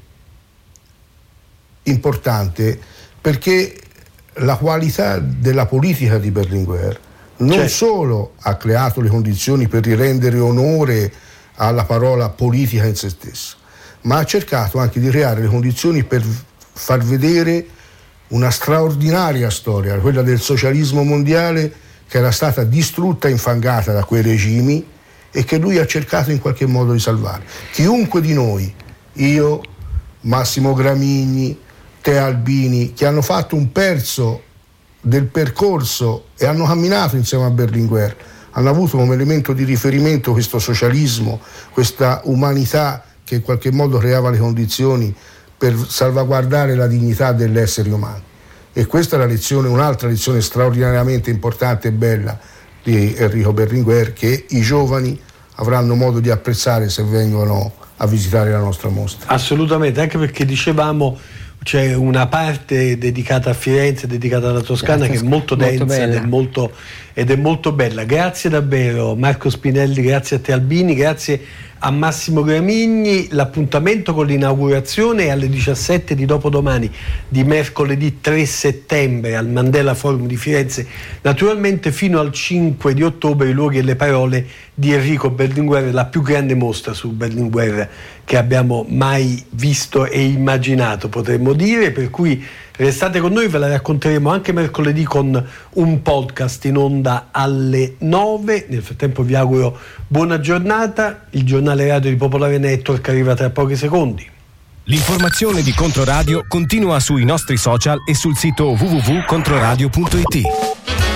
importante, perché la qualità della politica di Berlinguer non solo ha creato le condizioni per rirendere onore alla parola politica in se stesso, ma ha cercato anche di creare le condizioni per far vedere una straordinaria storia, quella del socialismo mondiale, che era stata distrutta e infangata da quei regimi e che lui ha cercato in qualche modo di salvare. Chiunque di noi, io, Massimo Gramigni, te Albini, che hanno fatto un pezzo del percorso e hanno camminato insieme a Berlinguer, hanno avuto come elemento di riferimento questo socialismo, questa umanità che in qualche modo creava le condizioni per salvaguardare la dignità degli esseri umani. E questa è la lezione, un'altra lezione straordinariamente importante e bella di Enrico Berlinguer, che i giovani avranno modo di apprezzare se vengono a visitare la nostra mostra. Assolutamente, anche perché dicevamo c'è una parte dedicata a Firenze, dedicata alla Toscana, che è molto densa ed è molto ed è molto bella. Grazie davvero Marco Spinelli, grazie a te Albini, grazie a Massimo Gramigni. L'appuntamento con l'inaugurazione è alle 17 di dopodomani, di mercoledì 3 settembre al Mandela Forum di Firenze, naturalmente fino al 5 di ottobre i luoghi e le parole di Enrico Berlinguer, la più grande mostra su Berlinguer che abbiamo mai visto e immaginato, potremmo dire, per cui restate con noi, ve la racconteremo anche mercoledì con un podcast in onda alle 9. Nel frattempo vi auguro buona giornata. Il giornale radio di Popolare Network arriva tra pochi secondi. L'informazione di Controradio continua sui nostri social e sul sito www.controradio.it.